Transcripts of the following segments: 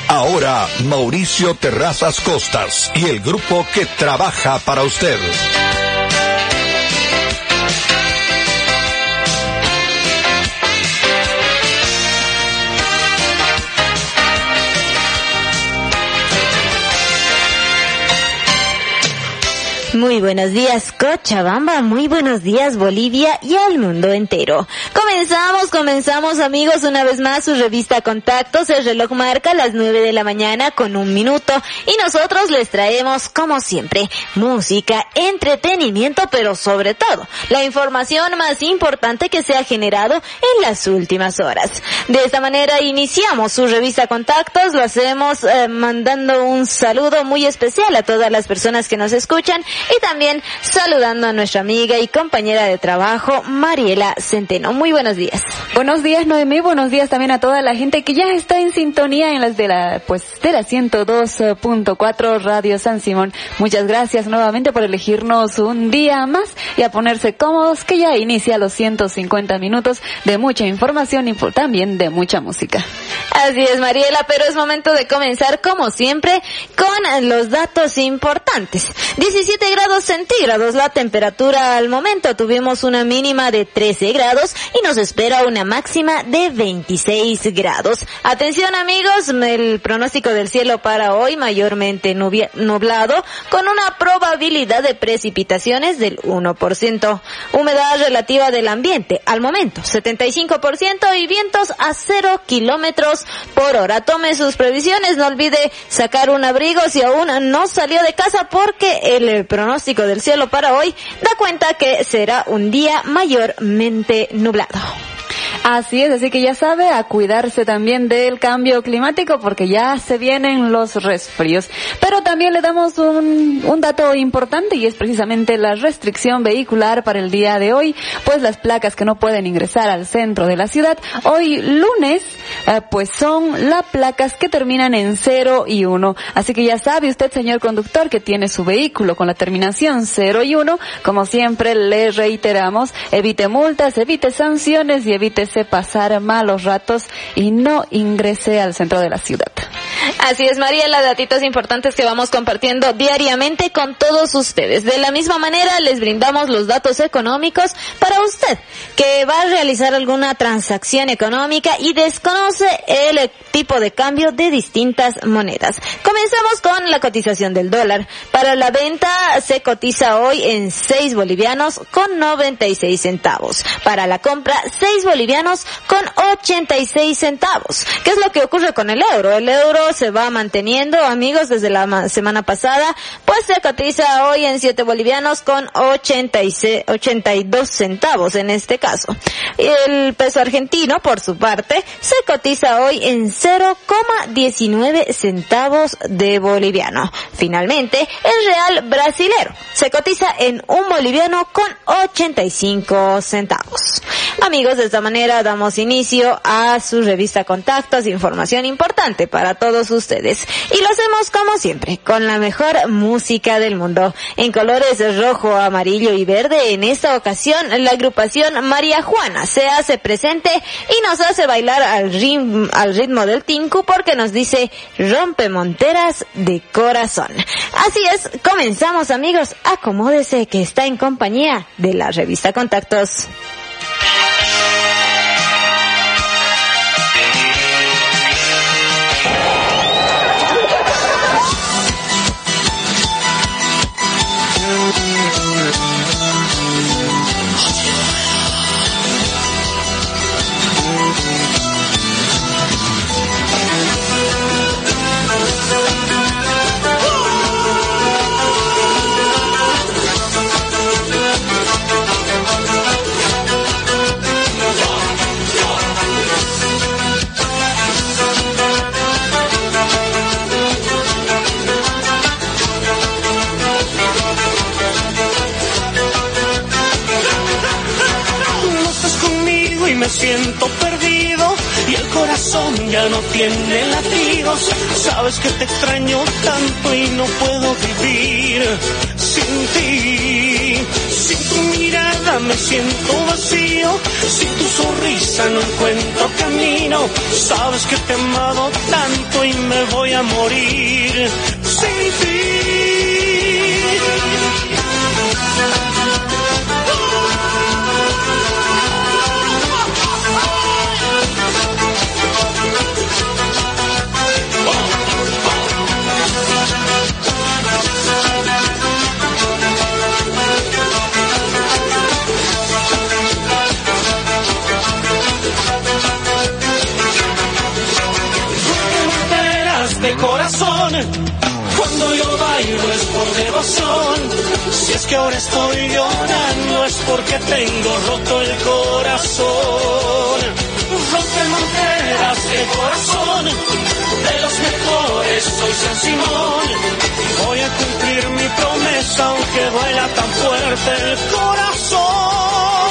Ahora, Mauricio Terrazas Costas y el grupo que trabaja para usted. Muy buenos días, Cochabamba, muy buenos días, Bolivia y al mundo entero. Comenzamos amigos, una vez más su revista Contactos. El reloj marca las 9 de la mañana con 1 minuto y nosotros les traemos, como siempre, música, entretenimiento, pero sobre todo, la información más importante que se ha generado en las últimas horas. De esta manera iniciamos su revista Contactos, lo hacemos mandando un saludo muy especial a todas las personas que nos escuchan y también saludando a nuestra amiga y compañera de trabajo, Mariela Centeno. Muy buenos días. Buenos días, Noemí. Buenos días también a toda la gente que ya está en sintonía en las de la 102.4 Radio San Simón. Muchas gracias nuevamente por elegirnos un día más y a ponerse cómodos, que ya inicia los 150 minutos de mucha información y también de mucha música. Así es, Mariela, pero es momento de comenzar, como siempre, con los datos importantes. 17 grados centígrados la temperatura al momento. Tuvimos una mínima de 13 grados y nos espera una máxima de 26 grados. Atención, amigos, el pronóstico del cielo para hoy mayormente nublado, con una probabilidad de precipitaciones del 1%. Humedad relativa del ambiente al momento 75% y vientos a 0 kilómetros por hora. Tome sus previsiones, no olvide sacar un abrigo si aún no salió de casa, porque el pronóstico del cielo para hoy da cuenta que será un día mayormente nublado. Así es, así que ya sabe, a cuidarse también del cambio climático, porque ya se vienen los resfríos. Pero también le damos un dato importante, y es precisamente la restricción vehicular para el día de hoy, pues las placas que no pueden ingresar al centro de la ciudad hoy lunes, pues son las placas que terminan en 0 y 1. Así que ya sabe usted, señor conductor, que tiene su vehículo con la terminación 0 y 1, como siempre le reiteramos, evite multas, evite sanciones y evítese pasar malos ratos y no ingrese al centro de la ciudad. Así es, Mariela, datitos importantes que vamos compartiendo diariamente con todos ustedes. De la misma manera, les brindamos los datos económicos para usted que va a realizar alguna transacción económica y desconoce el tipo de cambio de distintas monedas. Comenzamos con la cotización del dólar. Para la venta se cotiza hoy en 6 bolivianos con 96 centavos. Para la compra, 6 bolivianos con 86 centavos. ¿Qué es lo que ocurre con el euro? El euro se va manteniendo, amigos, desde la semana pasada, pues se cotiza hoy en 7 bolivianos con 82 centavos en este caso. El peso argentino, por su parte, se cotiza hoy en 0,19 centavos de boliviano. Finalmente, el real brasilero se cotiza en 1 boliviano con 85 centavos. Amigos, de esta manera damos inicio a su revista Contactos, información importante para todos ustedes. Y lo hacemos como siempre, con la mejor música del mundo, en colores rojo, amarillo y verde. En esta ocasión, la agrupación María Juana se hace presente y nos hace bailar al ritmo del tinku, porque nos dice: rompe monteras de corazón. Así es, comenzamos, amigos, acomódese que está en compañía de la revista Contactos. Siento perdido y el corazón ya no tiene latidos. Sabes que te extraño tanto y no puedo vivir sin ti. Sin tu mirada me siento vacío, sin tu sonrisa sonrisa no encuentro camino. Sabes que te he amado tanto y me voy a morir sin ti. De corazón, cuando yo bailo es por devoción. Si es que ahora estoy llorando es porque tengo roto el corazón. Rompe monteras de corazón, de los mejores soy San Simón. Y voy a cumplir mi promesa aunque duela tan fuerte el corazón.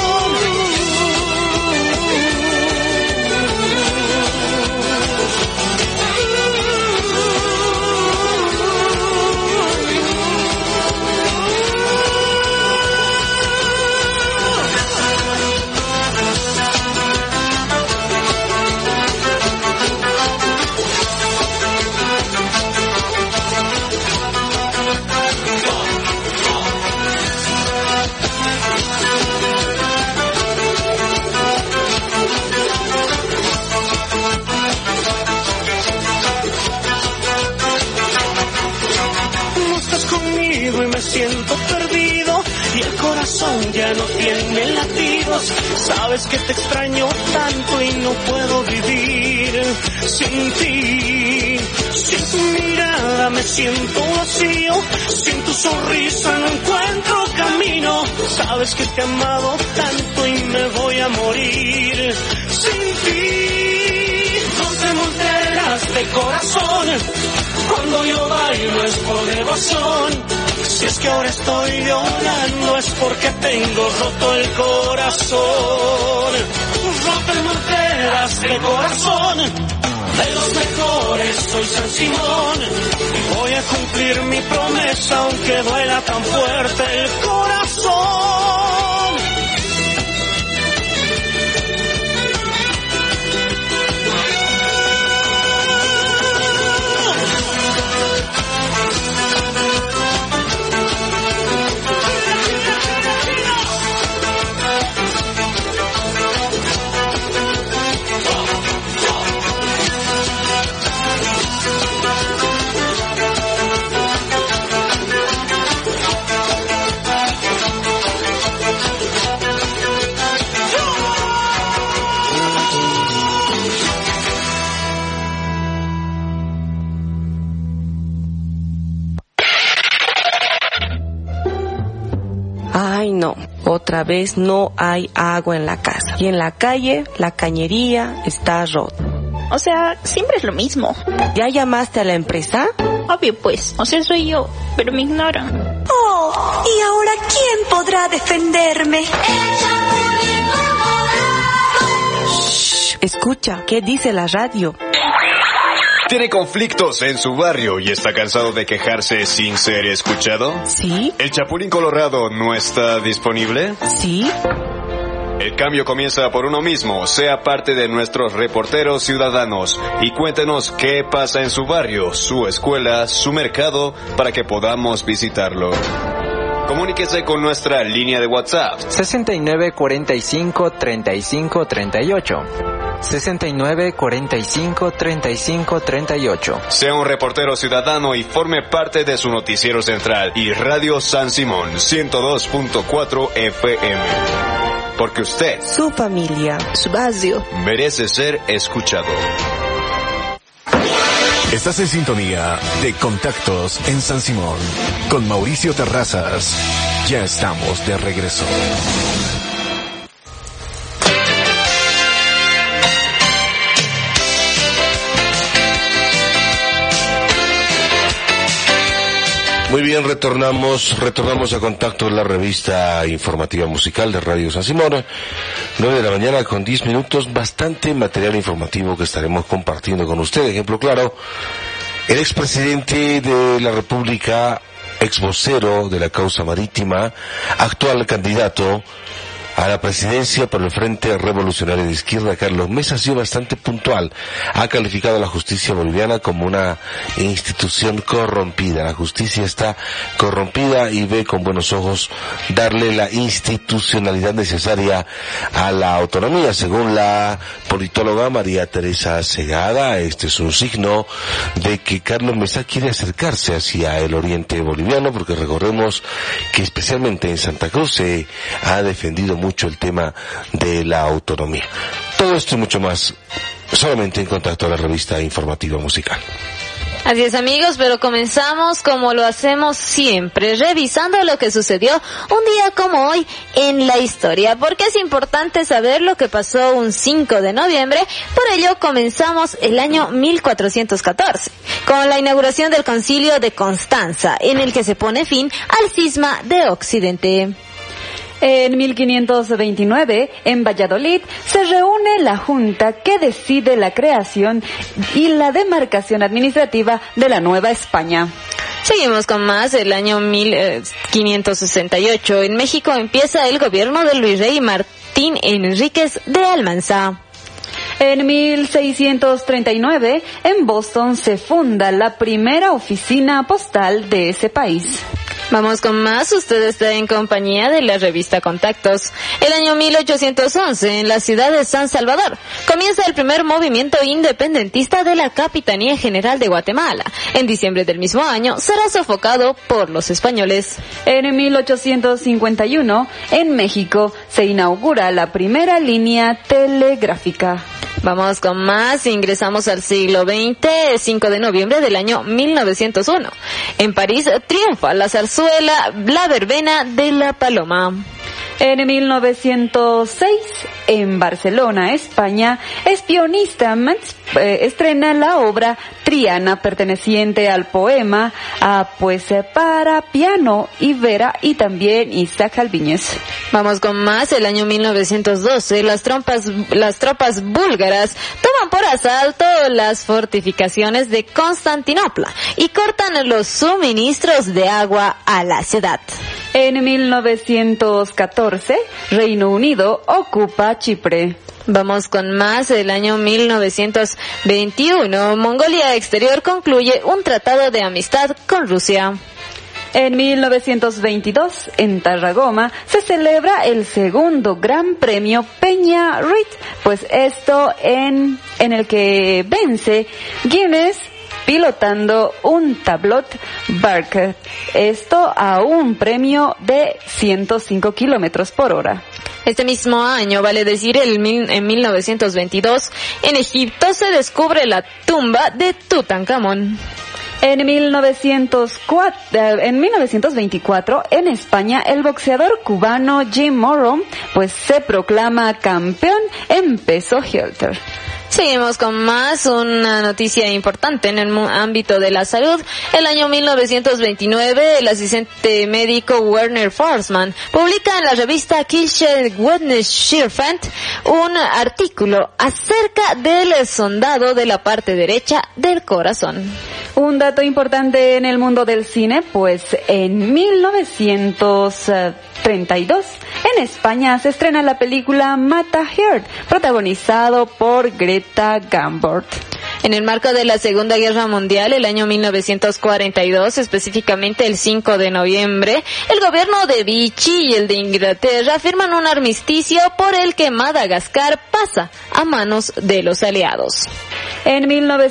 Y me siento perdido y el corazón ya no tiene latidos. Sabes que te extraño tanto y no puedo vivir sin ti. Sin tu mirada me siento vacío, sin tu sonrisa no encuentro camino. Sabes que te he amado tanto y me voy a morir sin ti. Rompe monteras de corazón, cuando yo bailo es por devoción. Si es que ahora estoy llorando es porque tengo roto el corazón. Rompe monteras de corazón, de los mejores soy San Simón. Y voy a cumplir mi promesa aunque duela tan fuerte el corazón. Ay, no, otra vez no hay agua en la casa. Y en la calle, la cañería está rota. O sea, siempre es lo mismo. ¿Ya llamaste a la empresa? Obvio pues, o sea, soy yo, pero me ignoran. Oh, ¿y ahora quién podrá defenderme? Shh, escucha, ¿qué dice la radio? ¿Tiene conflictos en su barrio y está cansado de quejarse sin ser escuchado? Sí. ¿El Chapulín Colorado no está disponible? Sí. El cambio comienza por uno mismo. Sea parte de nuestros reporteros ciudadanos y cuéntenos qué pasa en su barrio, su escuela, su mercado, para que podamos visitarlo. Comuníquese con nuestra línea de WhatsApp 69 45 35 38. 69 45 35 38. Sea un reportero ciudadano y forme parte de su noticiero central y Radio San Simón 102.4 FM. Porque usted, su familia, su barrio, merece ser escuchado. Estás en sintonía de Contactos en San Simón con Mauricio Terrazas. Ya estamos de regreso. Muy bien, retornamos a Contacto, la revista informativa musical de Radio San Simón. 9 de la mañana con 10 minutos, bastante material informativo que estaremos compartiendo con usted. Ejemplo claro, el expresidente de la República, ex vocero de la causa marítima, actual candidato a la presidencia por el Frente Revolucionario de Izquierda, Carlos Mesa, ha sido bastante puntual. Ha calificado a la justicia boliviana como una institución corrompida. La justicia está corrompida y ve con buenos ojos darle la institucionalidad necesaria a la autonomía. Según la politóloga María Teresa Segada, este es un signo de que Carlos Mesa quiere acercarse hacia el oriente boliviano, porque recordemos que especialmente en Santa Cruz se ha defendido mucho el tema de la autonomía. Todo esto y mucho más solamente en Contacto a la revista informativa musical. Así es, amigos, pero comenzamos como lo hacemos siempre, revisando lo que sucedió un día como hoy en la historia, porque es importante saber lo que pasó un 5 de noviembre, por ello comenzamos el año 1414, con la inauguración del Concilio de Constanza, en el que se pone fin al cisma de Occidente. En 1529, en Valladolid, se reúne la Junta que decide la creación y la demarcación administrativa de la Nueva España. Seguimos con más. El año 1568, en México empieza el gobierno del virrey Martín Enríquez de Almanzá. En 1639, en Boston se funda la primera oficina postal de ese país. Vamos con más. Usted está en compañía de la revista Contactos. El año 1811, en la ciudad de San Salvador, comienza el primer movimiento independentista de la Capitanía General de Guatemala. En diciembre del mismo año, será sofocado por los españoles. En 1851, en México, se inaugura la primera línea telegráfica. Vamos con más. Ingresamos al siglo XX, 5 de noviembre del año 1901. En París triunfa la zarzuela La Verbena de la Paloma. En 1906, en Barcelona, España, Espionista estrena la obra Triana, perteneciente al poema para piano y Vera y también Isaac Albiñez. Vamos con más. El año 1912, las tropas búlgaras toman por asalto las fortificaciones de Constantinopla y cortan los suministros de agua a la ciudad. En 1914, Reino Unido ocupa Chipre. Vamos con más. El año 1921, Mongolia Exterior concluye un tratado de amistad con Rusia. En 1922, en Tarragona, se celebra el segundo Gran Premio Peña Ruiz, pues esto en el que vence Guinness pilotando un Tablot Barker, esto a un premio de 105 kilómetros por hora. Este mismo año, vale decir, en 1922, en Egipto se descubre la tumba de Tutankamón. En 1924, en España, el boxeador cubano Jim Morrow, pues se proclama campeón en peso welter. Seguimos con más. Una noticia importante en el ámbito de la salud. El año 1929, el asistente médico Werner Forsman publica en la revista Kirche Wissenschaften un artículo acerca del sondado de la parte derecha del corazón. Un dato importante en el mundo del cine, pues en 1932, en España se estrena la película Mata Heart, protagonizado por Greta Garbo. En el marco de la Segunda Guerra Mundial, el año 1942, específicamente el 5 de noviembre, el gobierno de Vichy y el de Inglaterra firman un armisticio por el que Madagascar pasa a manos de los aliados. En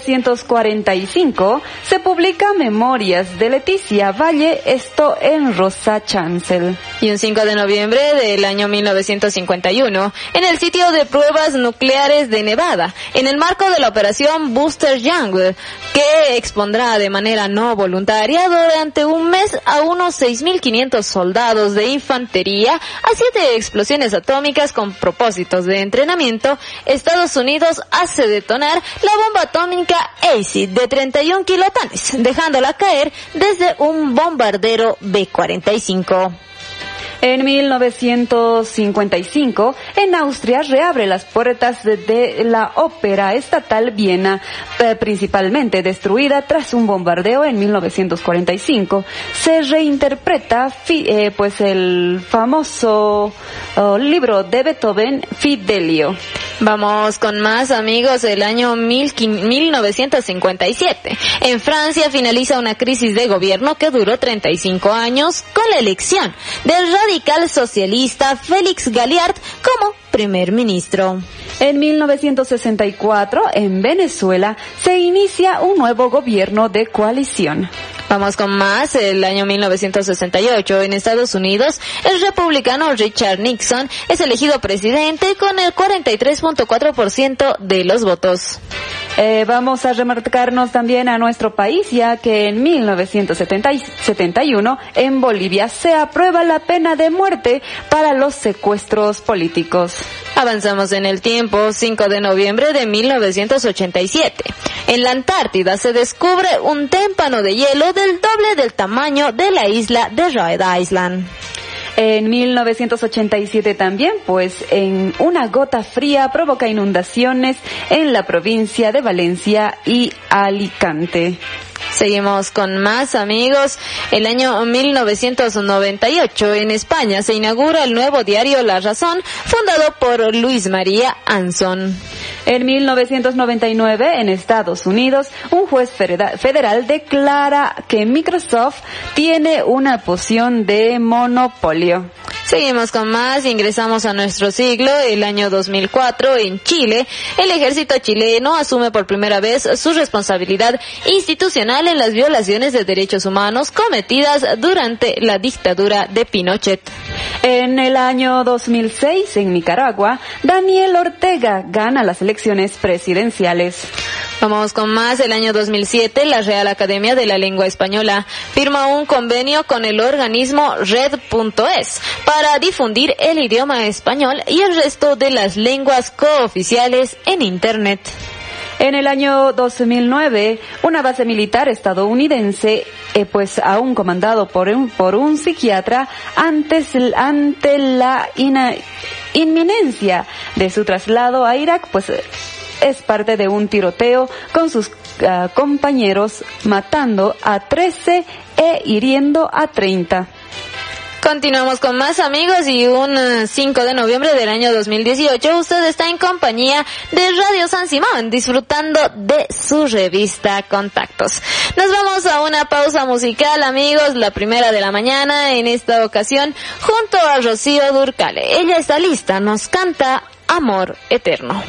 1945 se publica Memorias de Leticia Valle, esto en Rosa Chancel. Y un 5 de noviembre del año 1951, en el sitio de pruebas nucleares de Nevada, en el marco de la operación Buster Young, que expondrá de manera no voluntaria durante un mes a unos 6.500 soldados de infantería a 7 explosiones atómicas con propósitos de entrenamiento, Estados Unidos hace detonar la bomba atómica ACID de 31 kilotones, dejándola caer desde un bombardero B-45. En 1955, en Austria reabre las puertas de la Ópera Estatal Viena, principalmente destruida tras un bombardeo en 1945. Se reinterpreta pues el famoso libro de Beethoven, Fidelio. Vamos con más, amigos. El año 1957. En Francia finaliza una crisis de gobierno que duró 35 años con la elección del radical socialista Félix Galliard como primer ministro. En 1964, en Venezuela, se inicia un nuevo gobierno de coalición. Vamos con más. El año 1968 en Estados Unidos, el republicano Richard Nixon es elegido presidente con el 43.4% de los votos. Vamos a remarcarnos también a nuestro país, ya que en 1971 en Bolivia se aprueba la pena de muerte para los secuestros políticos. Avanzamos en el tiempo. 5 de noviembre de 1987. En la Antártida se descubre un témpano de hielo del doble del tamaño de la isla de Rhode Island. En 1987 también, pues en una gota fría provoca inundaciones en la provincia de Valencia y Alicante. Seguimos con más, amigos. El año 1998 en España se inaugura el nuevo diario La Razón, fundado por Luis María Anson. En 1999 en Estados Unidos, un juez federal declara que Microsoft tiene una posición de monopolio. Seguimos con más, ingresamos a nuestro siglo. El año 2004 en Chile, el ejército chileno asume por primera vez su responsabilidad institucional en las violaciones de derechos humanos cometidas durante la dictadura de Pinochet. En el año 2006 en Nicaragua, Daniel Ortega gana las elecciones presidenciales. Vamos con más. El año 2007, la Real Academia de la Lengua Española firma un convenio con el organismo Red.es para difundir el idioma español y el resto de las lenguas cooficiales en Internet. En el año 2009, una base militar estadounidense, pues aún comandado por un psiquiatra, ante la inminencia de su traslado a Irak, pues es parte de un tiroteo con sus compañeros, matando a 13 e hiriendo a 30. Continuamos con más, amigos, y un 5 de noviembre del año 2018 usted está en compañía de Radio San Simón, disfrutando de su revista Contactos. Nos vamos a una pausa musical, amigos, la primera de la mañana, en esta ocasión junto a Rocío Dúrcal. Ella está lista, nos canta Amor Eterno.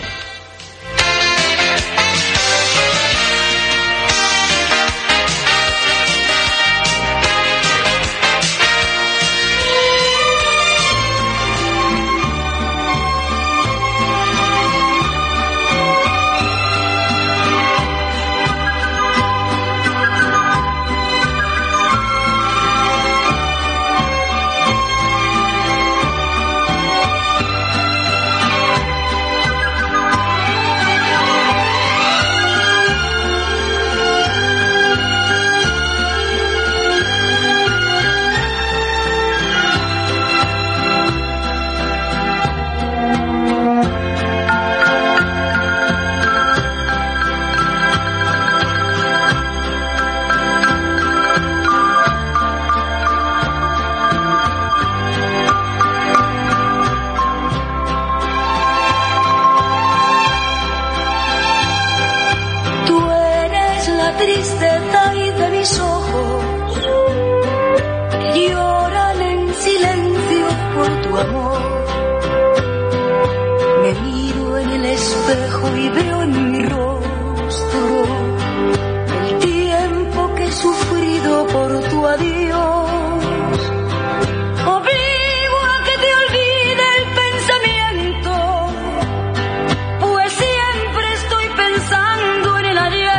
Tristeza y de mis ojos que lloran en silencio por tu amor. Me miro en el espejo y veo en mi rostro el tiempo que he sufrido por tu adiós. Obligo a que te olvide el pensamiento, pues siempre estoy pensando en el ayer.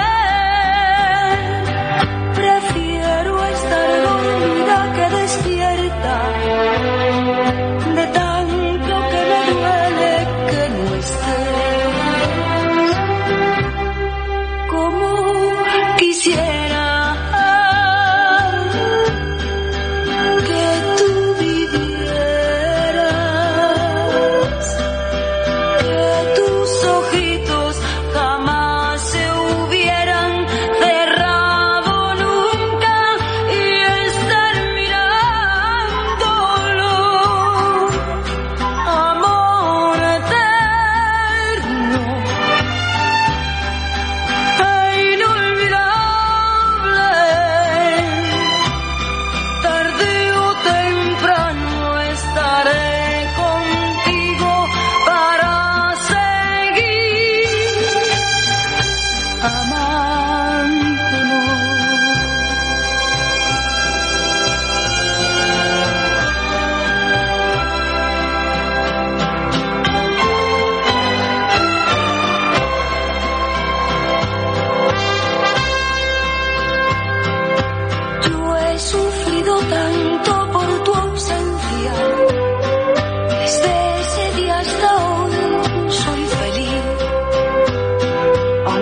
De tanto que me duele que no estés.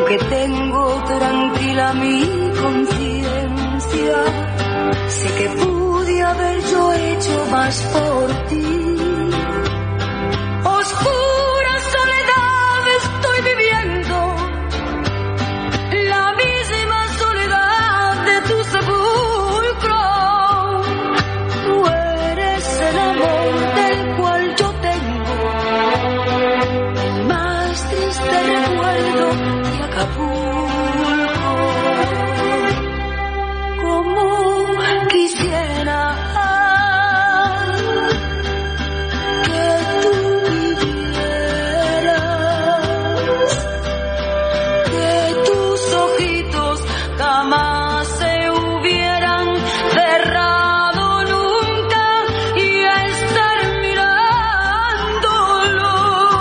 que tengo tranquila mi conciencia. Sé que pude haber yo hecho más por ti. Oscura soledad estoy viviendo, la misma soledad de tu sepulcro. Tú eres el amor del cual yo tengo el más triste recuerdo de Acapulco. Como quisiera que tú vivieras, que tus ojitos jamás se hubieran cerrado nunca y estar mirándolo.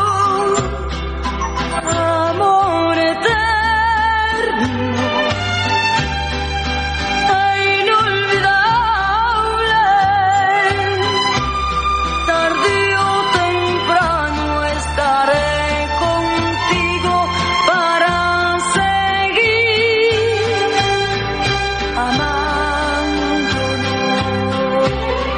Amor eterno, inolvidable, tarde o temprano estaré contigo para seguir amándonos.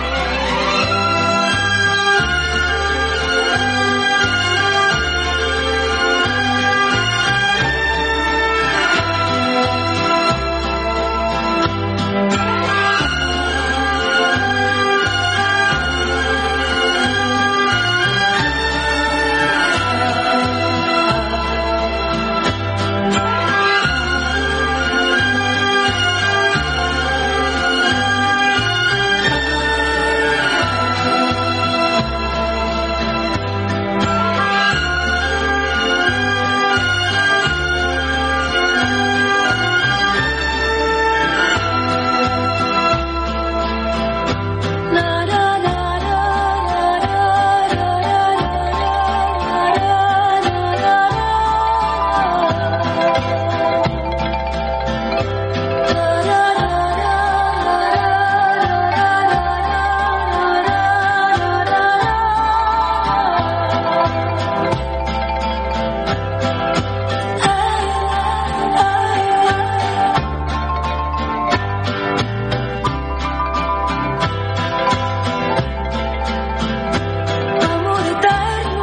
Amor eterno,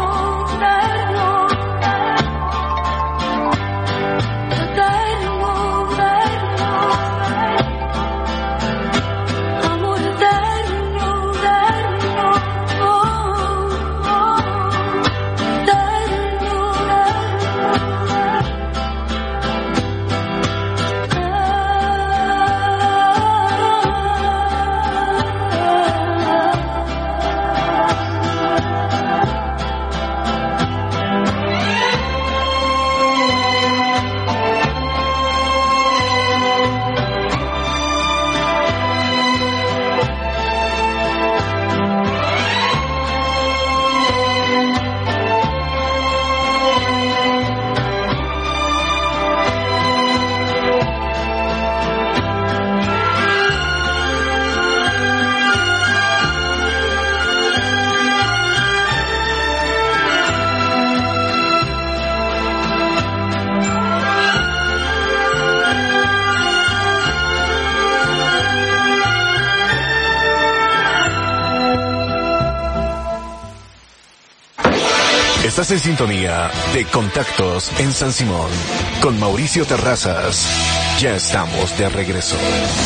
eterno, eterno, amor eterno, eterno, Estás en sintonía de Contactos en San Simón con Mauricio Terrazas. Ya estamos de regreso.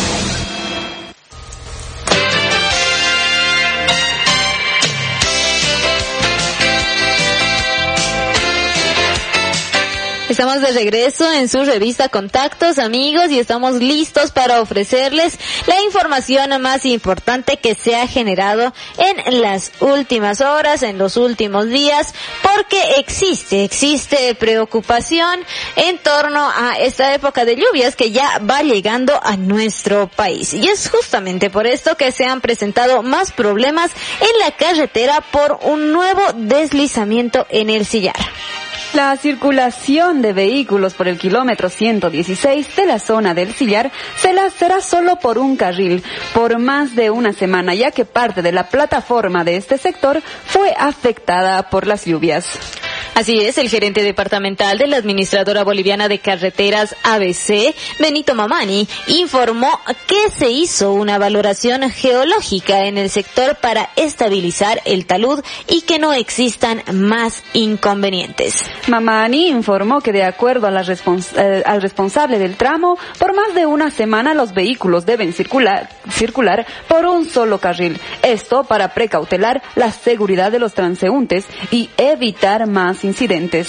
Estamos de regreso en su revista Contactos, amigos, y estamos listos para ofrecerles la información más importante que se ha generado en las últimas horas, en los últimos días, porque existe preocupación en torno a esta época de lluvias que ya va llegando a nuestro país. Y es justamente por esto que se han presentado más problemas en la carretera por un nuevo deslizamiento en el Sillar. La circulación de vehículos por el kilómetro 116 de la zona del Sillar será solo por un carril por más de una semana, ya que parte de la plataforma de este sector fue afectada por las lluvias. Así es, el gerente departamental de la Administradora Boliviana de Carreteras ABC, Benito Mamani, informó que se hizo una valoración geológica en el sector para estabilizar el talud y que no existan más inconvenientes. Mamani informó que de acuerdo a al responsable del tramo, por más de una semana los vehículos deben circular por un solo carril. Esto para precautelar la seguridad de los transeúntes y evitar más incidentes.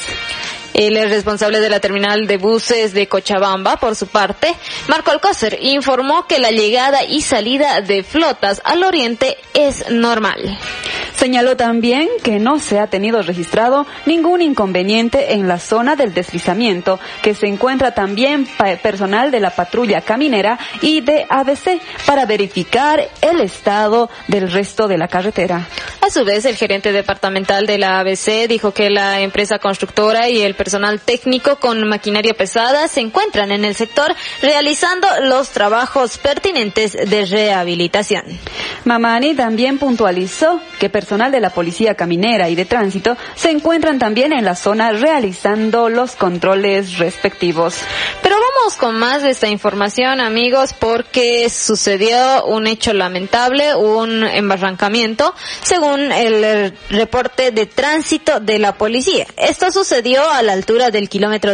El responsable de la terminal de buses de Cochabamba, por su parte, Marco Alcócer, informó que la llegada y salida de flotas al oriente es normal. Señaló también que no se ha tenido registrado ningún inconveniente en la zona del deslizamiento, que se encuentra también personal de la patrulla caminera y de ABC para verificar el estado del resto de la carretera. A su vez, el gerente departamental de la ABC dijo que la empresa constructora y el personal técnico con maquinaria pesada se encuentran en el sector realizando los trabajos pertinentes de rehabilitación. Mamani también puntualizó que personal de la Policía Caminera y de Tránsito se encuentran también en la zona realizando los controles respectivos. Pero vamos con más de esta información, amigos, porque sucedió un hecho lamentable, un embarrancamiento, según el reporte de tránsito de la policía. Esto sucedió a la altura del kilómetro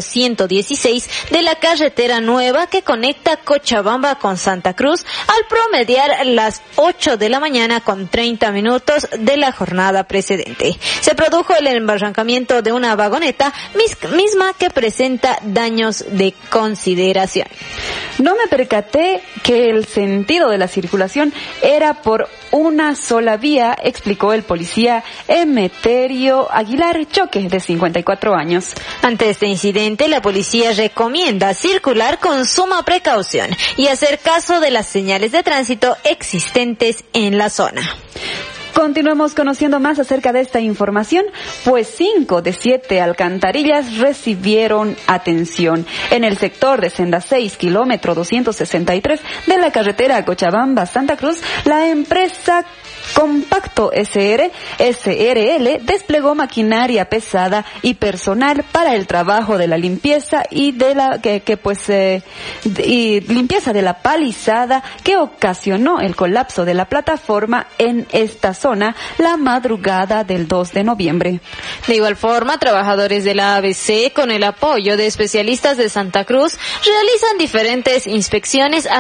116 de la carretera nueva que conecta Cochabamba con Santa Cruz al promediar las 8 de la mañana con 30 minutos de la jornada precedente. Se produjo el embarrancamiento de una vagoneta misma que presenta daños de consideración. No me percaté que el sentido de la circulación era por una sola vía, explicó el policía Emeterio Aguilar Choque, de 54 años. Ante este incidente, la policía recomienda circular con suma precaución y hacer caso de las señales de tránsito existentes en la zona. Continuamos conociendo más acerca de esta información, pues 5 de 7 alcantarillas recibieron atención. En el sector de Senda 6, kilómetro 263 de la carretera Cochabamba-Santa Cruz, la empresa Compacto SRL desplegó maquinaria pesada y personal para el trabajo de la limpieza y de la limpieza de la palizada que ocasionó el colapso de la plataforma en esta zona la madrugada del 2 de noviembre. De igual forma, trabajadores de la ABC, con el apoyo de especialistas de Santa Cruz, realizan diferentes inspecciones a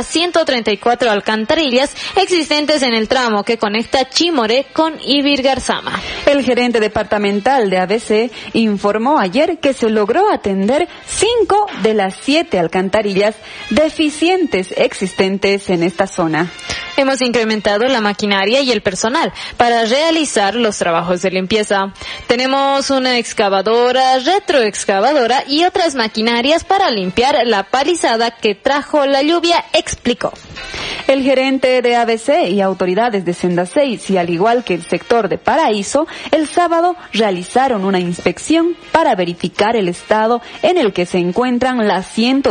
134 alcantarillas existentes en el tramo que conecta Chimoré con Ibirgarzama. El gerente departamental de ABC informó ayer que se logró atender 5 de las 7 alcantarillas deficientes existentes en esta zona. Hemos incrementado la maquinaria y el personal para realizar los trabajos de limpieza. Tenemos una excavadora, retroexcavadora y otras maquinarias para limpiar la palizada que trajo la lluvia, explicó. El gerente de ABC y autoridades de Senda 6, y al igual que el sector de Paraíso, el sábado realizaron una inspección para verificar el estado en el que se encuentran las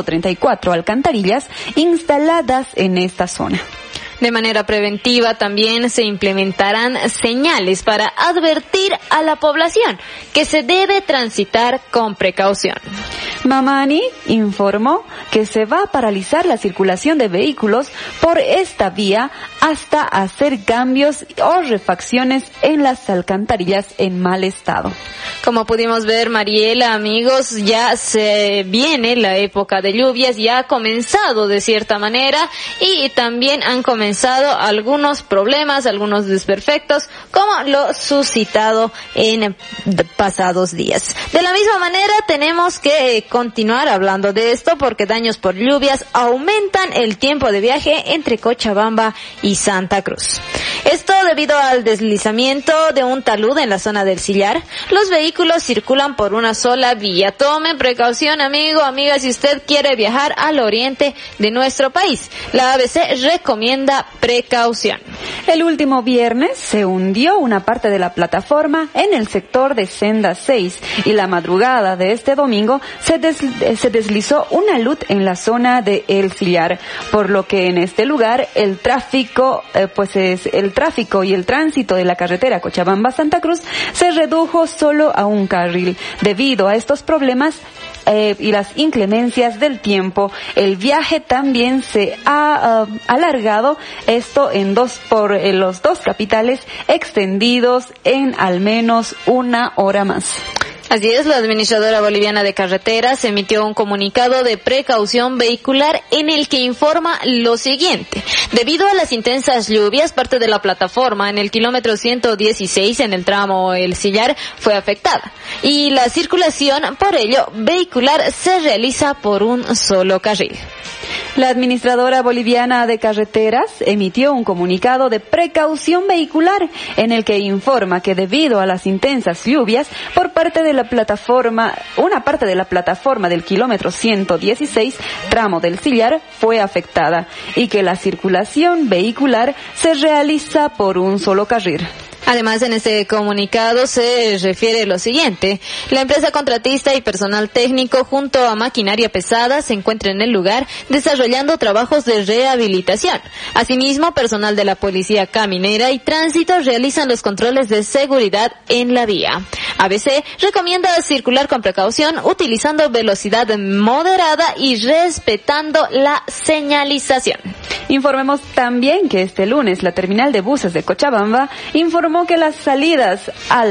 134 alcantarillas instaladas en esta zona. De manera preventiva también se implementarán señales para advertir a la población que se debe transitar con precaución. Mamani informó que se va a paralizar la circulación de vehículos por esta vía hasta hacer cambios o refacciones en las alcantarillas en mal estado. Como pudimos ver, Mariela, amigos, ya se viene la época de lluvias, ya ha comenzado de cierta manera y también han comenzado algunos problemas, algunos desperfectos, como lo suscitado en pasados días. De la misma manera, tenemos que continuar hablando de esto porque daños por lluvias aumentan el tiempo de viaje entre Cochabamba y Santa Cruz. Esto debido al deslizamiento de un talud en la zona del Sillar. Los vehículos circulan por una sola vía. Tomen precaución, amigo, amiga, si usted quiere viajar al oriente de nuestro país. La ABC recomienda precaución. El último viernes se hundió una parte de la plataforma en el sector de Senda 6 y la madrugada de este domingo se deslizó una luz en la zona de El Sillar, por lo que en este lugar el tráfico el tráfico y el tránsito de la carretera Cochabamba-Santa Cruz se redujo solo a un carril. Debido a estos problemas y las inclemencias del tiempo, el viaje también se ha alargado, esto por los dos capitales, extendidos en al menos una hora más. Así es, la Administradora Boliviana de Carreteras emitió un comunicado de precaución vehicular en el que informa lo siguiente. Debido a las intensas lluvias, parte de la plataforma en el kilómetro 116 en el tramo El Sillar fue afectada y la circulación, por ello, vehicular se realiza por un solo carril. La Administradora Boliviana de Carreteras emitió un comunicado de precaución vehicular en el que informa que debido a las intensas lluvias por parte de la plataforma, una parte de la plataforma del kilómetro 116, tramo del Sillar, fue afectada y que la circulación vehicular se realiza por un solo carril. Además, en este comunicado se refiere lo siguiente. La empresa contratista y personal técnico junto a maquinaria pesada se encuentra en el lugar desarrollando trabajos de rehabilitación. Asimismo, personal de la Policía Caminera y Tránsito realizan los controles de seguridad en la vía. ABC recomienda circular con precaución, utilizando velocidad moderada y respetando la señalización. Informemos también que este lunes la terminal de buses de Cochabamba informó que las salidas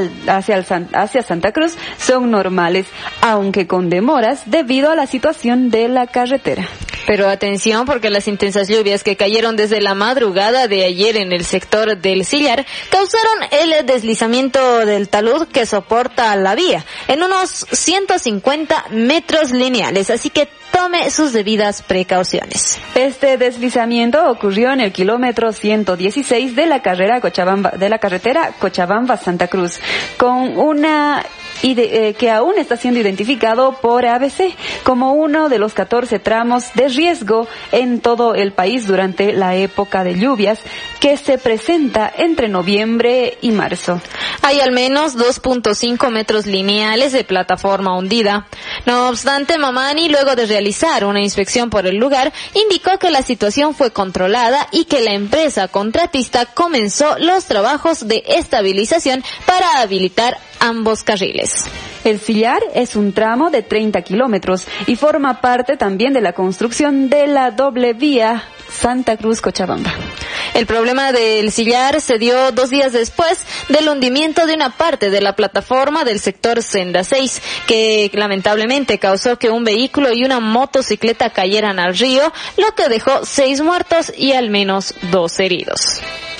hacia Santa Cruz son normales, aunque con demoras debido a la situación de la carretera. Pero atención, porque las intensas lluvias que cayeron desde la madrugada de ayer en el sector del Sillar causaron el deslizamiento del talud que soporta la vía en unos 150 metros lineales, así que tome sus debidas precauciones. Este deslizamiento ocurrió en el kilómetro 116 de la carretera Cochabamba-Santa Cruz, con una que aún está siendo identificado por ABC como uno de los 14 tramos de riesgo en todo el país durante la época de lluvias que se presenta entre noviembre y marzo. Hay al menos 2.5 metros lineales de plataforma hundida. No obstante, Mamani, luego de realizar una inspección por el lugar, indicó que la situación fue controlada y que la empresa contratista comenzó los trabajos de estabilización para habilitar ambos carriles. El Sillar es un tramo de 30 kilómetros y forma parte también de la construcción de la doble vía Santa Cruz-Cochabamba. El problema del Sillar se dio 2 días después del hundimiento de una parte de la plataforma del sector Senda 6, que lamentablemente causó que un vehículo y una motocicleta cayeran al río, lo que dejó 6 muertos y al menos 2 heridos.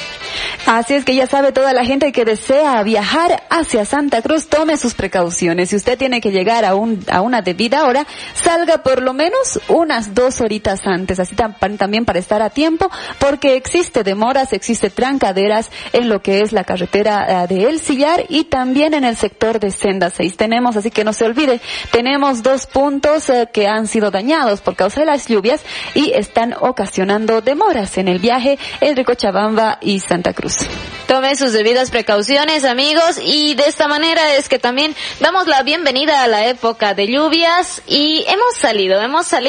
Así es que ya sabe, toda la gente que desea viajar hacia Santa Cruz, tome sus precauciones. Si usted tiene que llegar a una debida hora, salga por lo menos unas 2 horitas antes, así también para estar a tiempo, porque existe demoras, existe trancaderas en lo que es la carretera de El Sillar y también en el sector de Senda 6. Tenemos, así que no se olvide, tenemos 2 puntos que han sido dañados por causa de las lluvias y están ocasionando demoras en el viaje entre Cochabamba y Santa Cruz. Tome sus debidas precauciones, amigos, y de esta manera es que también damos la bienvenida a la época de lluvias y hemos salido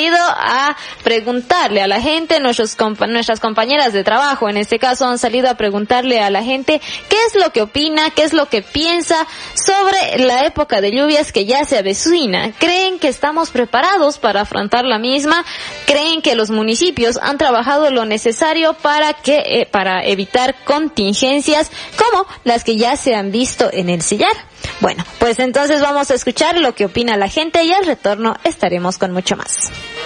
a preguntarle a la gente, nuestras compañeras de trabajo en este caso han salido a preguntarle a la gente qué es lo que opina, qué es lo que piensa sobre la época de lluvias que ya se avecina. ¿Creen que estamos preparados para afrontar la misma? ¿Creen que los municipios han trabajado lo necesario para evitar contingencias como las que ya se han visto en el Sillar? Bueno, pues entonces vamos a escuchar lo que opina la gente y al retorno estaremos con mucho más.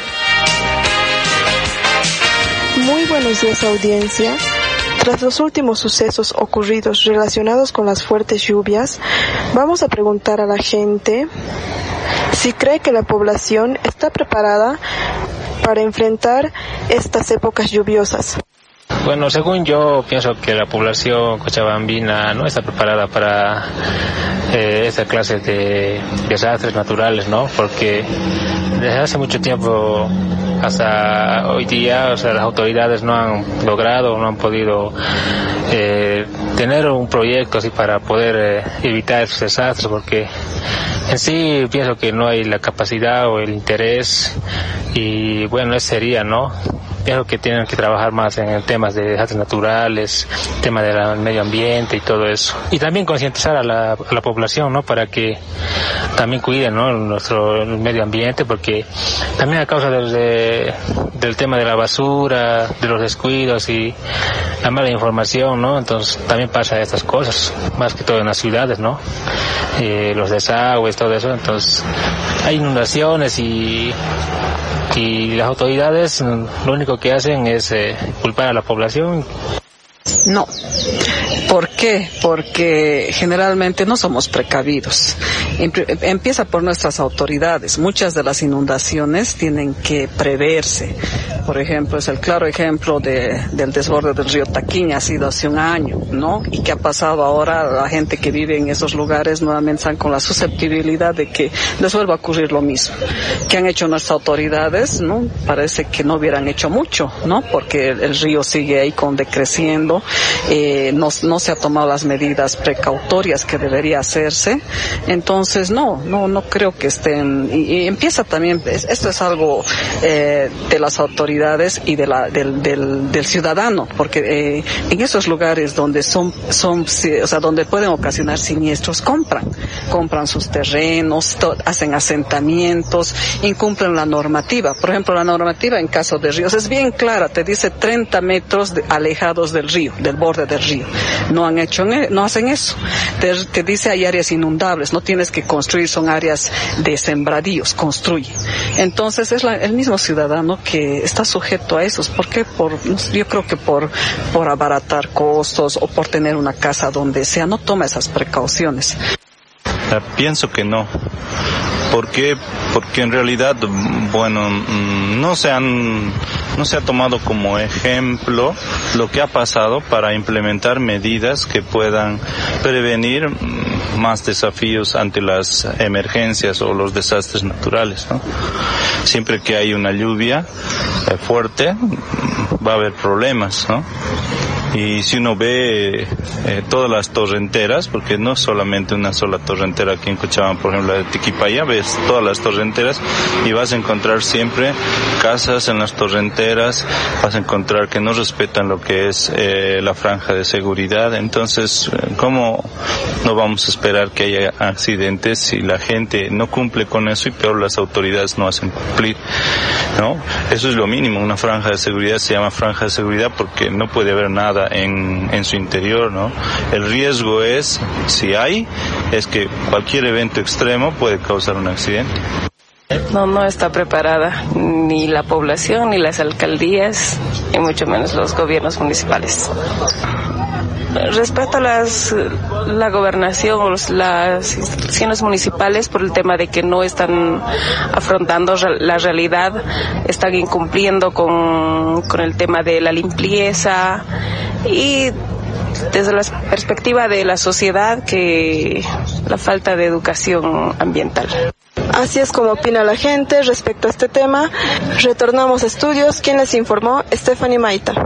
Muy buenos días, audiencia. Tras los últimos sucesos ocurridos relacionados con las fuertes lluvias, vamos a preguntar a la gente si cree que la población está preparada para enfrentar estas épocas lluviosas. Bueno, según yo, pienso que la población cochabambina no está preparada para esta clase de desastres naturales, ¿no? Porque desde hace mucho tiempo hasta hoy día, o sea, las autoridades no han logrado, no han podido tener un proyecto así para poder evitar esos desastres, porque en sí pienso que no hay la capacidad o el interés y bueno, ese sería, ¿no? pienso que tienen que trabajar más en temas de desastres naturales, tema del medio ambiente y todo eso. Y también concientizar a la población, ¿no? Para que también cuiden, ¿no? Nuestro medio ambiente, porque también a causa del tema de la basura, de los descuidos y la mala información, ¿no? Entonces también pasa estas cosas, más que todo en las ciudades, ¿no? Los desagües, todo eso. Entonces hay inundaciones y las autoridades lo único que hacen es culpar a la población. No. ¿Por qué? Porque generalmente no somos precavidos. Empieza por nuestras autoridades. Muchas de las inundaciones tienen que preverse. Por ejemplo, es el claro ejemplo del desborde del río Taquiña, ha sido hace un año, ¿no? ¿Y qué ha pasado ahora? La gente que vive en esos lugares nuevamente están con la susceptibilidad de que les vuelva a ocurrir lo mismo. ¿Qué han hecho nuestras autoridades? ¿No? Parece que no hubieran hecho mucho, ¿no? Porque el río sigue ahí decreciendo. No se ha tomado las medidas precautorias que debería hacerse. Entonces, no creo que estén. Y empieza también, esto es algo de las autoridades y del ciudadano, porque en esos lugares donde donde pueden ocasionar siniestros, compran sus terrenos, hacen asentamientos, incumplen la normativa. Por ejemplo, la normativa en caso de ríos es bien clara, te dice 30 metros alejados del río, del borde del río. No hacen eso. Te dice hay áreas inundables, no tienes que construir, son áreas de sembradíos, construye. Entonces es el mismo ciudadano que está sujeto a esos. ¿Por qué? Yo creo que por abaratar costos o por tener una casa donde sea, no toma esas precauciones. Pienso que no. ¿Por qué? Porque en realidad, bueno, no se ha tomado como ejemplo lo que ha pasado para implementar medidas que puedan prevenir más desafíos ante las emergencias o los desastres naturales, ¿no? Siempre que hay una lluvia fuerte, va a haber problemas, ¿no? Y si uno ve todas las torrenteras, porque no es solamente una sola torrentera aquí en Cochabamba, por ejemplo la de Tiquipaya, ves todas las torrenteras y vas a encontrar siempre casas en las torrenteras, vas a encontrar que no respetan lo que es la franja de seguridad. Entonces, ¿cómo no vamos a esperar que haya accidentes si la gente no cumple con eso y peor las autoridades no hacen cumplir, ¿no? Eso es lo mínimo. Una franja de seguridad se llama franja de seguridad porque no puede haber nada en su interior, ¿no? El riesgo es que cualquier evento extremo puede causar un accidente. No está preparada ni la población, ni las alcaldías, y mucho menos los gobiernos municipales. Respecto a la gobernación o las instituciones municipales, por el tema de que no están afrontando la realidad, están incumpliendo con el tema de la limpieza, y desde la perspectiva de la sociedad, que la falta de educación ambiental. Así es como opina la gente respecto a este tema. Retornamos a estudios. ¿Quién les informó? Stephanie Maita.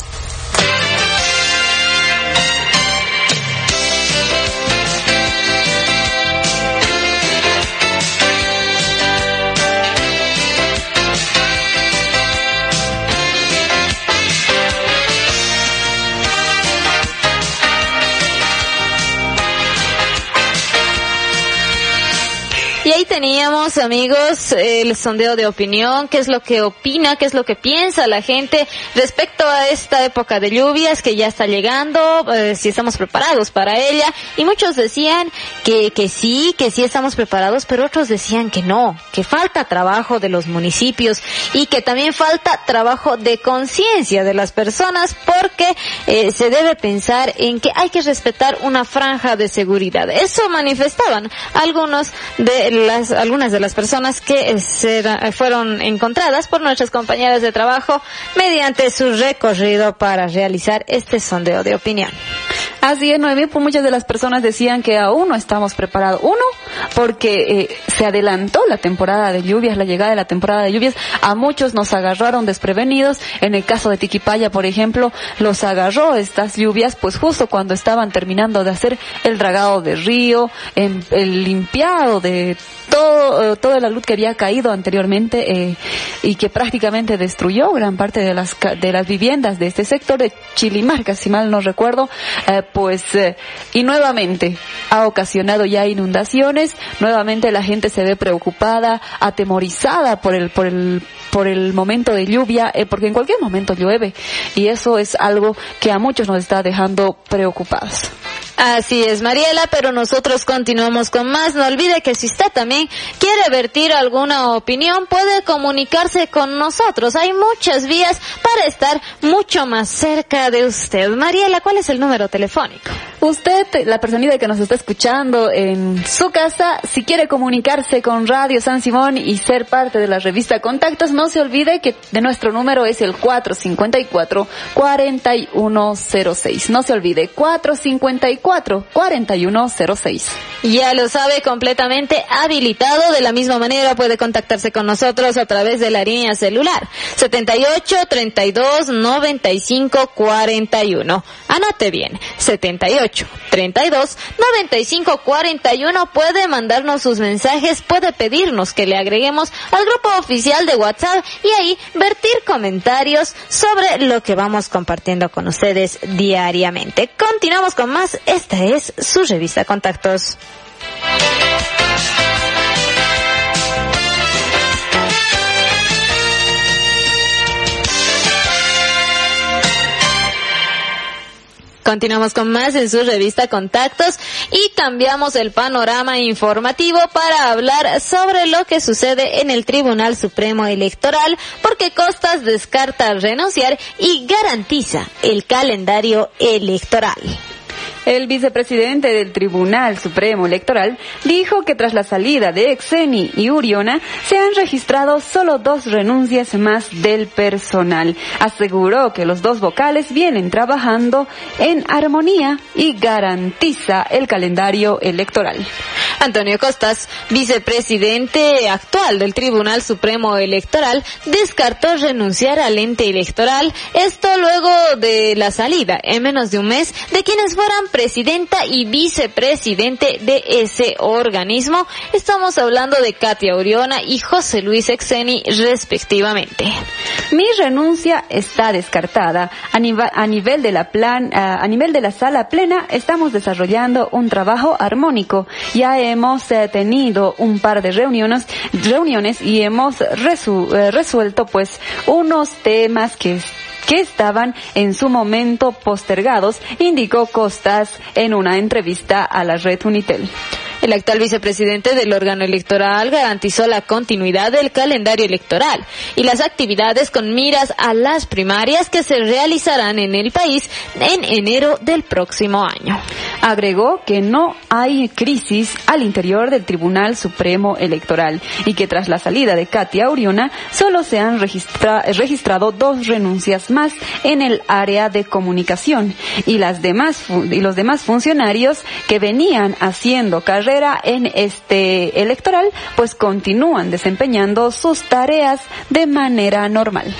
Y ahí teníamos, amigos, el sondeo de opinión, qué es lo que opina, qué es lo que piensa la gente respecto a esta época de lluvias que ya está llegando, si estamos preparados para ella. Y muchos decían que sí estamos preparados, pero otros decían que no, que falta trabajo de los municipios y que también falta trabajo de conciencia de las personas, porque se debe pensar en que hay que respetar una franja de seguridad. Eso manifestaban algunas de las personas que fueron encontradas por nuestras compañeras de trabajo mediante su recorrido para realizar este sondeo de opinión. Así es, Noemí, pues muchas de las personas decían que aún no estamos preparados. Uno, porque se adelantó la temporada de lluvias, la llegada de la temporada de lluvias. A muchos nos agarraron desprevenidos. En el caso de Tiquipaya, por ejemplo, los agarró estas lluvias, pues justo cuando estaban terminando de hacer el dragado de río, el limpiado de toda la luz que había caído anteriormente y que prácticamente destruyó gran parte de las viviendas de este sector de Chilimarca, si mal no recuerdo, y nuevamente ha ocasionado ya inundaciones. Nuevamente la gente se ve preocupada, atemorizada por el momento de lluvia, porque en cualquier momento llueve, y eso es algo que a muchos nos está dejando preocupados. Así es, Mariela, pero nosotros continuamos con más. No olvide que si usted también quiere vertir alguna opinión, puede comunicarse con nosotros. Hay muchas vías para estar mucho más cerca de usted. Mariela, ¿cuál es el número telefónico? Usted, la personita que nos está escuchando en su casa, si quiere comunicarse con Radio San Simón y ser parte de la revista Contactos, no se olvide que de nuestro número es el 454-4106. No se olvide, 454-4106. Ya lo sabe, completamente habilitado. De la misma manera puede contactarse con nosotros a través de la línea celular 78-32-95-41. Anote bien, 78-32-95-41. Puede mandarnos sus mensajes, puede pedirnos que le agreguemos al grupo oficial de WhatsApp y ahí vertir comentarios sobre lo que vamos compartiendo con ustedes diariamente. Continuamos con más. Esta es su revista Contactos. Continuamos con más en su revista Contactos y cambiamos el panorama informativo para hablar sobre lo que sucede en el Tribunal Supremo Electoral, porque Costas descarta renunciar y garantiza el calendario electoral. El vicepresidente del Tribunal Supremo Electoral dijo que tras la salida de Exeni y Uriona se han registrado solo 2 renuncias más del personal. Aseguró que los 2 vocales vienen trabajando en armonía y garantiza el calendario electoral. Antonio Costas, vicepresidente actual del Tribunal Supremo Electoral, descartó renunciar al ente electoral, esto luego de la salida en menos de un mes de quienes fueran presidenta y vicepresidente de ese organismo. Estamos hablando de Katia Uriona y José Luis Exeni, respectivamente. Mi renuncia está descartada. A nivel de la sala plena estamos desarrollando un trabajo armónico. Ya hemos tenido un par de reuniones y hemos resuelto pues unos temas que estaban en su momento postergados, indicó Costas en una entrevista a la red Unitel. El actual vicepresidente del órgano electoral garantizó la continuidad del calendario electoral y las actividades con miras a las primarias que se realizarán en el país en enero del próximo año. Agregó que no hay crisis al interior del Tribunal Supremo Electoral y que tras la salida de Katia Uriona solo se han registrado 2 renuncias más en el área de comunicación y los demás funcionarios que venían haciendo carrera en este electoral pues continúan desempeñando sus tareas de manera normal.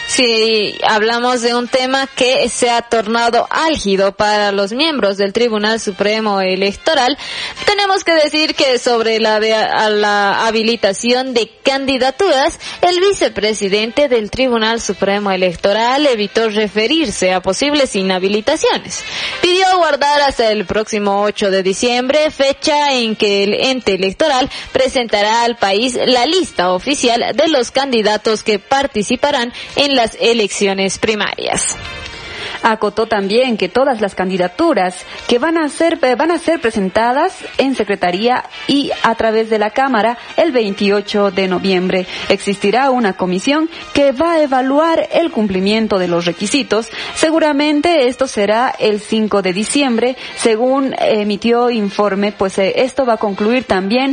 Si hablamos de un tema que se ha tornado álgido para los miembros del Tribunal Supremo Electoral, tenemos que decir que sobre la habilitación de candidaturas, el vicepresidente del Tribunal Supremo Electoral evitó referirse a posibles inhabilitaciones. Pidió aguardar hasta el próximo 8 de diciembre, fecha en que el ente electoral presentará al país la lista oficial de los candidatos que participarán en las elecciones primarias. Acotó también que todas las candidaturas que van a ser presentadas en Secretaría y a través de la Cámara el 28 de noviembre. Existirá una comisión que va a evaluar el cumplimiento de los requisitos. Seguramente esto será el 5 de diciembre, según emitió informe, pues esto va a concluir también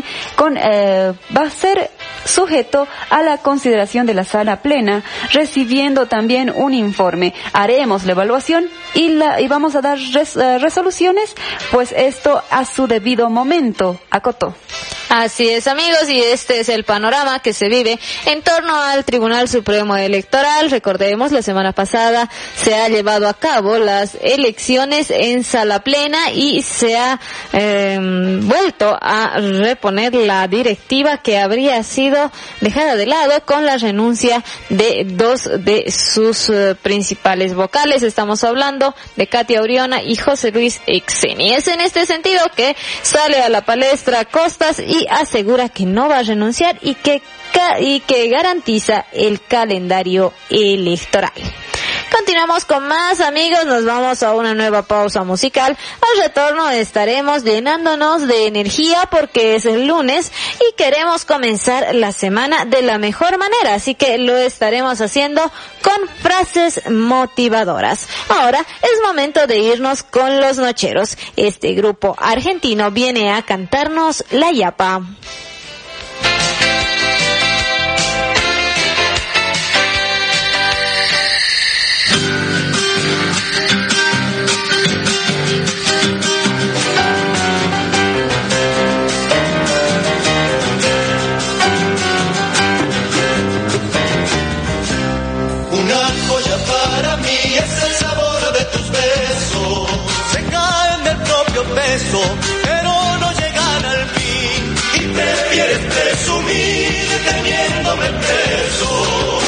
va a ser sujeto a la consideración de la sala plena, recibiendo también un informe. Haremos la evaluación evaluación y vamos a dar resoluciones, pues esto a su debido momento, acotó. Así es, amigos, y este es el panorama que se vive en torno al Tribunal Supremo Electoral. Recordemos, la semana pasada se ha llevado a cabo las elecciones en sala plena y se ha vuelto a reponer la directiva que habría sido dejada de lado con la renuncia de dos de sus principales vocales. Estamos hablando de Katia Oriona y José Luis Exeni. Es en este sentido que sale a la palestra Costas y asegura que no va a renunciar y que garantiza el calendario electoral. Continuamos con más, amigos, nos vamos a una nueva pausa musical. Al retorno estaremos llenándonos de energía porque es el lunes y queremos comenzar la semana de la mejor manera, así que lo estaremos haciendo con frases motivadoras. Ahora es momento de irnos con Los Nocheros. Este grupo argentino viene a cantarnos La Yapa. Pero no llegan al fin y prefieres presumir teniéndome preso.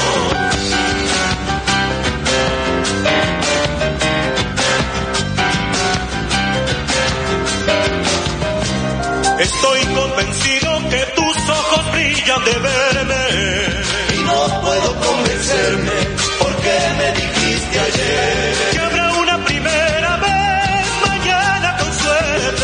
Estoy convencido que tus ojos brillan de verme y no puedo convencerme porque me dijiste ayer que habrá una primera vez mañana con suerte.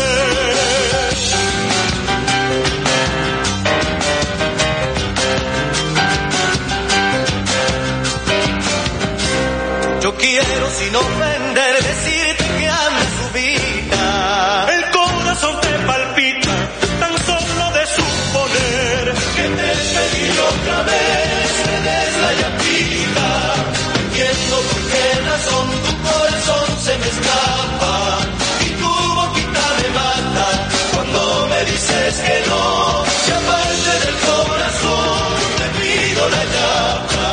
Yo quiero sin ofender decirte que andas subida, el corazón te palpita tan solo de suponer que te pedí otra vez me des la llapita. No entiendo por qué razón tu corazón se me escapa y tu boquita me mata cuando me dices que no, y aparte del corazón te pido la llapa.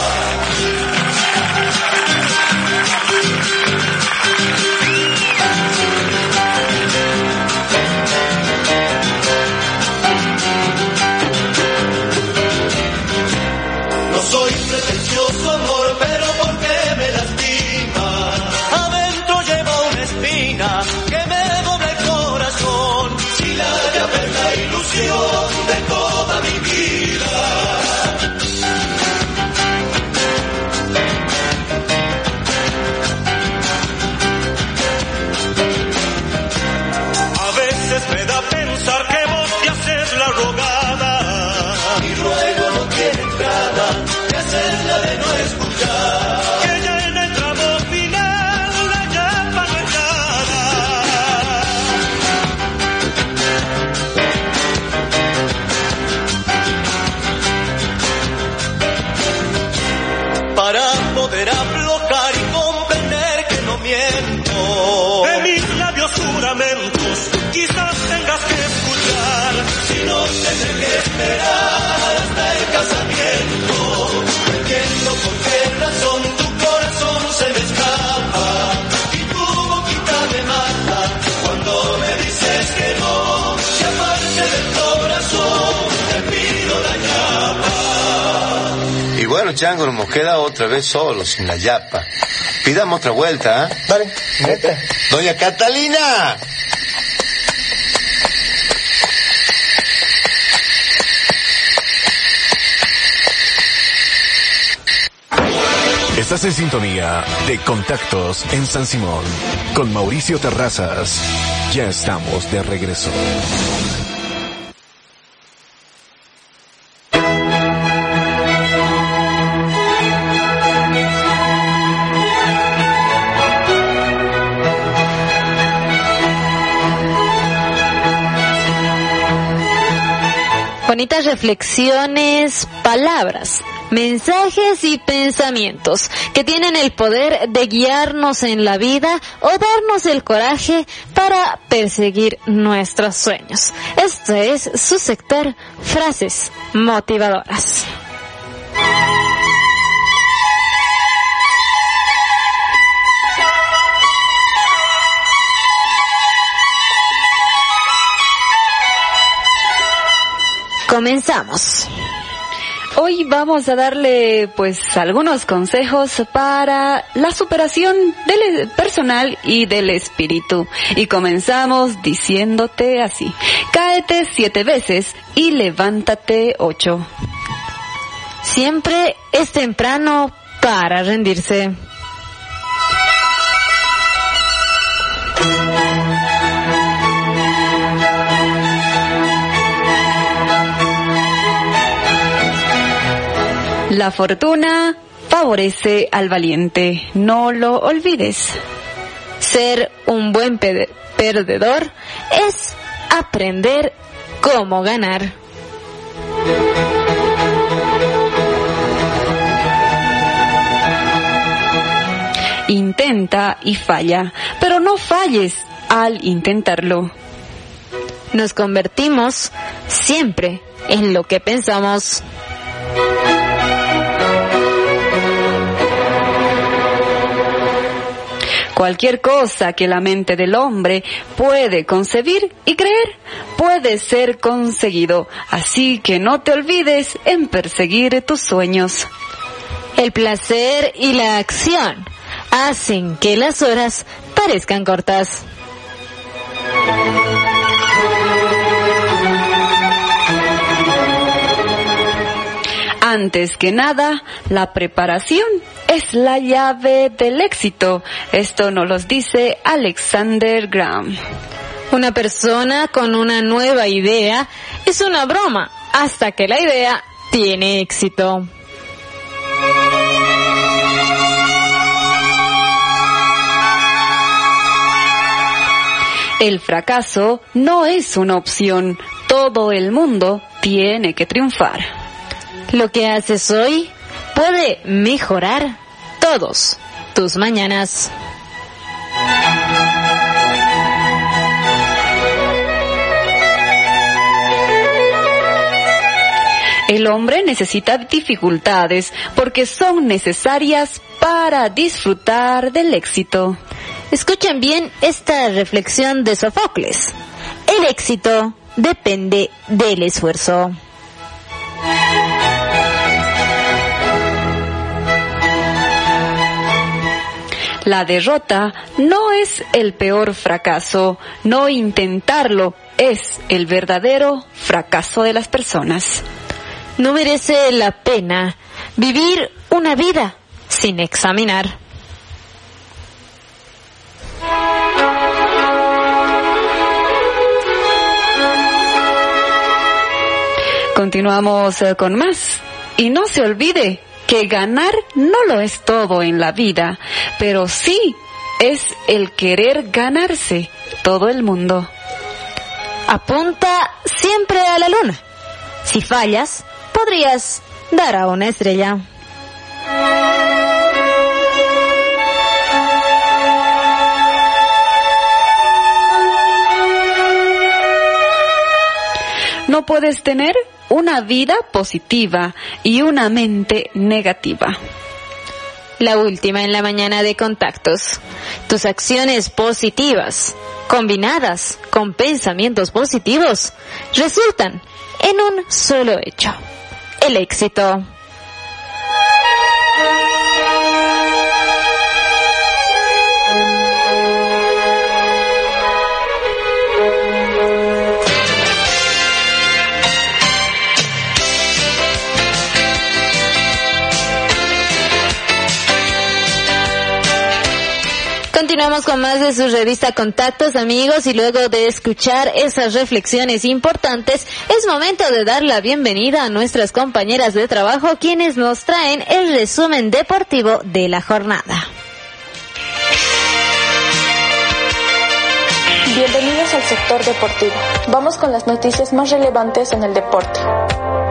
Soy pretencioso, amor, pero ¿por qué me lastima? Adentro llevo una espina que me dobla el corazón. Si la llave es la ilusión de toda mi vida. A veces me da pensar que vos te haces la rogada. Mi ruego no tiene entrada, hacerla de no escuchar, que ya en el tramo final la llama no es nada. Para poder aflojar y comprender que no miento, de mis labios juramentos quizás tengas que escuchar, si no tendré que esperar hasta el casamiento. No entiendo por qué razón tu corazón se me escapa y tu boquita me mata cuando me dices que no, y aparte del corazón te pido la llapa. Y bueno, Chango, nos hemos quedado otra vez solos, sin la llapa. Pidamos otra vuelta, ¿eh? Vale, neta. ¡Doña Catalina! Estás en sintonía de Contactos en San Simón con Mauricio Terrazas. Ya estamos de regreso. Bonitas reflexiones, palabras mensajes y pensamientos que tienen el poder de guiarnos en la vida o darnos el coraje para perseguir nuestros sueños. Esto es su sector Frases Motivadoras. Comenzamos. Hoy vamos a darle pues algunos consejos para la superación del personal y del espíritu. Y comenzamos diciéndote así: cáete 7 veces y levántate 8. Siempre es temprano para rendirse. La fortuna favorece al valiente, no lo olvides. Ser un buen perdedor es aprender cómo ganar. Intenta y falla, pero no falles al intentarlo. Nos convertimos siempre en lo que pensamos. Cualquier cosa que la mente del hombre puede concebir y creer puede ser conseguido, así que no te olvides en perseguir tus sueños. El placer y la acción hacen que las horas parezcan cortas. Antes que nada, la preparación es la llave del éxito. Esto nos lo dice Alexander Graham. Una persona con una nueva idea es una broma hasta que la idea tiene éxito. El fracaso no es una opción. Todo el mundo tiene que triunfar. Lo que haces hoy puede mejorar todos tus mañanas. El hombre necesita dificultades porque son necesarias para disfrutar del éxito. Escuchen bien esta reflexión de Sófocles. El éxito depende del esfuerzo. La derrota no es el peor fracaso, no intentarlo es el verdadero fracaso de las personas. No merece la pena vivir una vida sin examinar. Continuamos con más. Y no se olvide que ganar no lo es todo en la vida, pero sí es el querer ganarse todo el mundo. Apunta siempre a la luna. Si fallas, podrías dar a una estrella. No puedes tener una vida positiva y una mente negativa. La última en la mañana de Contactos. Tus acciones positivas, combinadas con pensamientos positivos, resultan en un solo hecho: el éxito. Continuamos con más de su revista Contactos, amigos, y luego de escuchar esas reflexiones importantes, es momento de dar la bienvenida a nuestras compañeras de trabajo, quienes nos traen el resumen deportivo de la jornada. Bienvenidos al sector deportivo. Vamos con las noticias más relevantes en el deporte.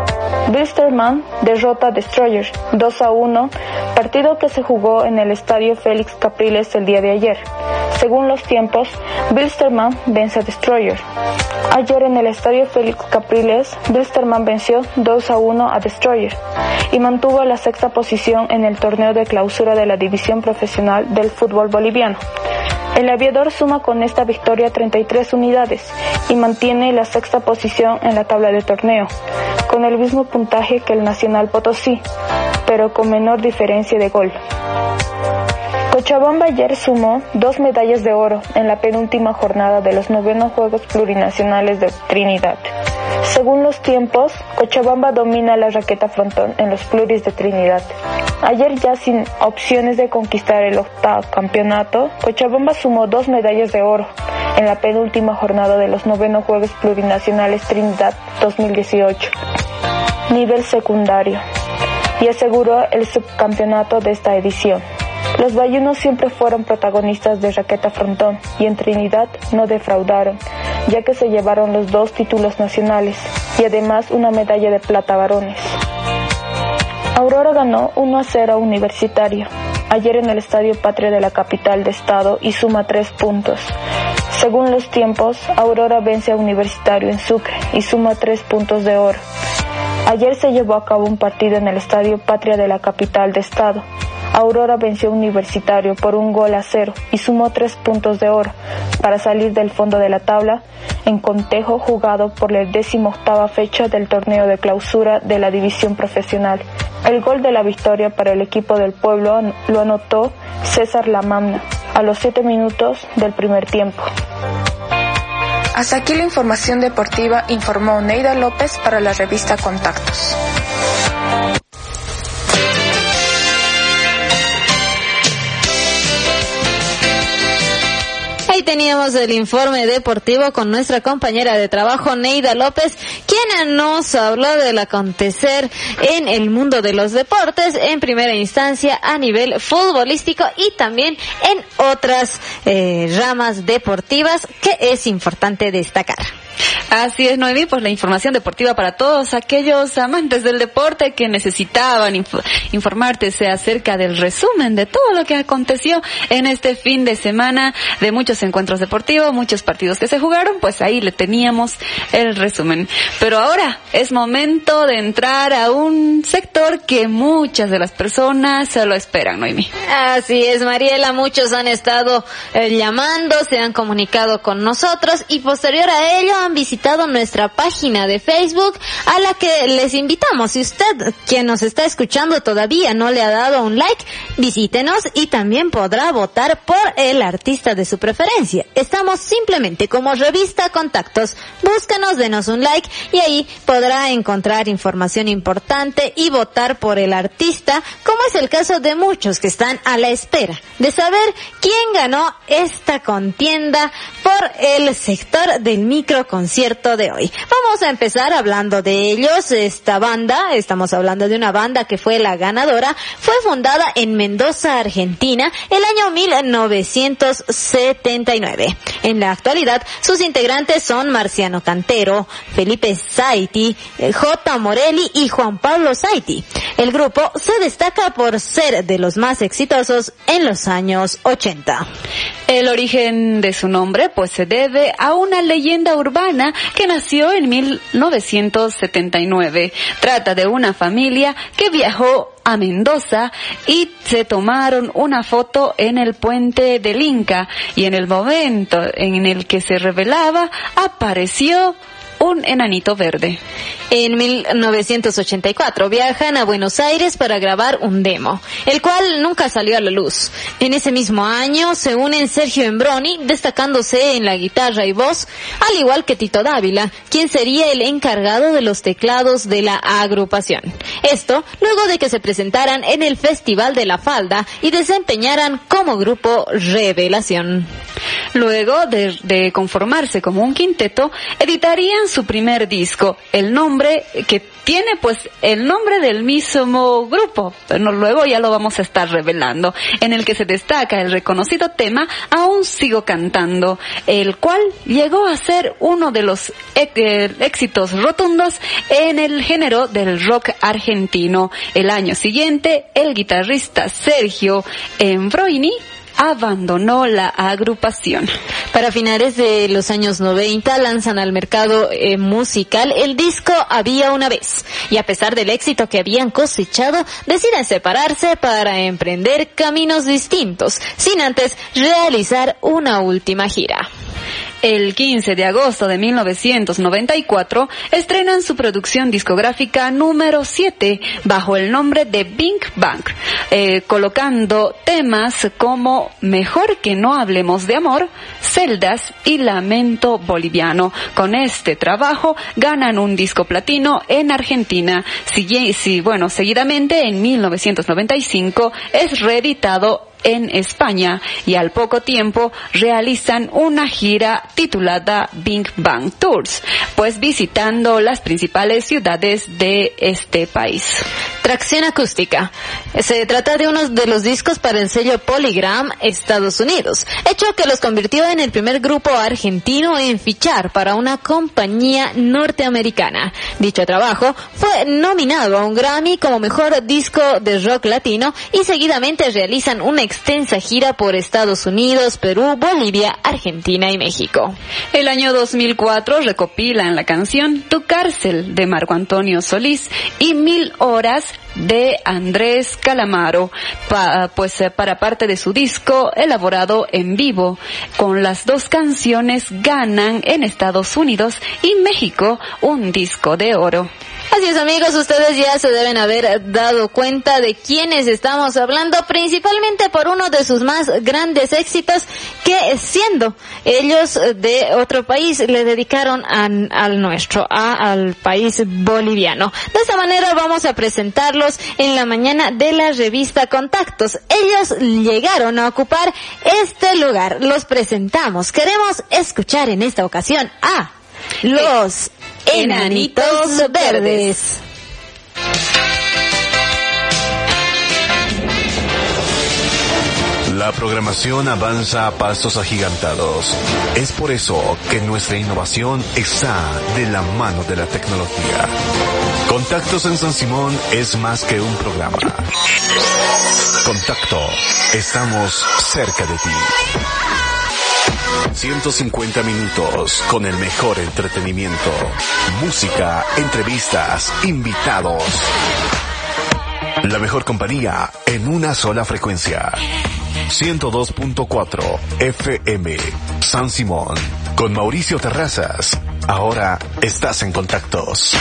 Wilstermann derrota a Destroyer 2-1, partido que se jugó en el estadio Félix Capriles el día de ayer. Según los tiempos, Wilstermann vence a Destroyer. Ayer en el estadio Félix Capriles, Wilstermann venció 2-1 a Destroyer y mantuvo la sexta posición en el torneo de clausura de la división profesional del fútbol boliviano. El aviador suma con esta victoria 33 unidades y mantiene la sexta posición en la tabla de torneo, con el mismo puntaje que el Nacional Potosí, pero con menor diferencia de gol. Cochabamba ayer sumó 2 medallas de oro en la penúltima jornada de los 9º Juegos Plurinacionales de Trinidad. Según los tiempos, Cochabamba domina la raqueta frontón en los pluris de Trinidad. Ayer, ya sin opciones de conquistar el 8º campeonato, Cochabamba sumó 2 medallas de oro en la penúltima jornada de los 9º Juegos Plurinacionales Trinidad 2018, nivel secundario, y aseguró el subcampeonato de esta edición. Los bayunos siempre fueron protagonistas de raqueta frontón y en Trinidad no defraudaron, ya que se llevaron los 2 títulos nacionales y además una medalla de plata varones. Aurora ganó 1-0 a Universitario ayer en el Estadio Patria de la capital de estado y suma 3 puntos. Según los tiempos, Aurora vence a Universitario en Sucre y suma 3 puntos de oro. Ayer se llevó a cabo un partido en el Estadio Patria de la capital de estado. Aurora venció a Universitario por 1-0 y sumó 3 puntos de oro para salir del fondo de la tabla en contejo jugado por la 18ª fecha del torneo de clausura de la división profesional. El gol de la victoria para el equipo del pueblo lo anotó César Lamamna a los 7 minutos del primer tiempo. Hasta aquí la información deportiva, informó Neida López para la revista Contactos. Ahí teníamos el informe deportivo con nuestra compañera de trabajo Neida López, quien nos habló del acontecer en el mundo de los deportes, en primera instancia a nivel futbolístico y también en otras ramas deportivas que es importante destacar. Así es, Noemí, pues la información deportiva para todos aquellos amantes del deporte que necesitaban informarse acerca del resumen de todo lo que aconteció en este fin de semana, de muchos encuentros deportivos, muchos partidos que se jugaron, pues ahí le teníamos el resumen. Pero ahora es momento de entrar a un sector que muchas de las personas se lo esperan, Noemí. Así es, Mariela, muchos han estado llamando, se han comunicado con nosotros y posterior a ello han visitado nuestra página de Facebook, a la que les invitamos. Si usted, quien nos está escuchando, todavía no le ha dado un like, visítenos y también podrá votar por el artista de su preferencia. Estamos simplemente como Revista Contactos. Búscanos, denos un like y ahí podrá encontrar información importante y votar por el artista, como es el caso de muchos que están a la espera de saber quién ganó esta contienda por el sector del microconcierto de hoy. Vamos a empezar hablando de ellos. Esta banda, estamos hablando de una banda que fue la ganadora, fue fundada en Mendoza, Argentina, el año 1979. En la actualidad, sus integrantes son Marciano Cantero, Felipe Saiti, J. Morelli y Juan Pablo Saiti. El grupo se destaca por ser de los más exitosos en los años 80. El origen de su nombre pues se debe a una leyenda urbana que nació en 1979. Trata de una familia que viajó a Mendoza y se tomaron una foto en el puente del Inca y en el momento en el que se revelaba apareció un enanito verde. En 1984 viajan a Buenos Aires para grabar un demo, el cual nunca salió a la luz. En ese mismo año se unen Sergio Embroni, destacándose en la guitarra y voz, al igual que Tito Dávila, quien sería el encargado de los teclados de la agrupación. Esto luego de que se presentaran en el Festival de la Falda y desempeñaran como grupo Revelación. Luego de conformarse como un quinteto, editarían su primer disco, el nombre que tiene pues el nombre del mismo grupo, pero luego ya lo vamos a estar revelando, en el que se destaca el reconocido tema Aún sigo cantando, el cual llegó a ser uno de los éxitos rotundos en el género del rock argentino. El año siguiente, el guitarrista Sergio Embroini abandonó la agrupación. Para finales de los años 90 lanzan al mercado musical el disco Había una vez, y a pesar del éxito que habían cosechado, deciden separarse para emprender caminos distintos, sin antes realizar una última gira. El 15 de agosto de 1994 estrenan su producción discográfica número 7 bajo el nombre de Bing Bang, colocando temas como Mejor que no hablemos de amor, Celdas y Lamento boliviano. Con este trabajo ganan un disco platino en Argentina. Seguidamente en 1995 es reeditado en España y al poco tiempo realizan una gira titulada Bing Bang Tours, pues visitando las principales ciudades de este país. Tracción acústica. Se trata de uno de los discos para el sello Polygram Estados Unidos, hecho que los convirtió en el primer grupo argentino en fichar para una compañía norteamericana. Dicho trabajo fue nominado a un Grammy como mejor disco de rock latino y seguidamente realizan una extensa gira por Estados Unidos, Perú, Bolivia, Argentina y México. El año 2004 recopilan la canción Tu cárcel de Marco Antonio Solís y 1000 horas de Andrés Calamaro, para parte de su disco elaborado en vivo. Con las dos canciones ganan en Estados Unidos y México un disco de oro. Así es, amigos, ustedes ya se deben haber dado cuenta de quiénes estamos hablando, principalmente por uno de sus más grandes éxitos, que siendo ellos de otro país, le dedicaron al país boliviano. De esta manera vamos a presentarlos en la mañana de la revista Contactos. Ellos llegaron a ocupar este lugar. Los presentamos. Queremos escuchar en esta ocasión a los Enanitos Verdes. La programación avanza a pasos agigantados. Es por eso que nuestra innovación está de la mano de la tecnología. Contactos en San Simón es más que un programa. Contacto, estamos cerca de ti. 150 minutos con el mejor entretenimiento, música, entrevistas, invitados. La mejor compañía en una sola frecuencia. 102.4 FM San Simón. Con Mauricio Terrazas. Ahora estás en Contactos.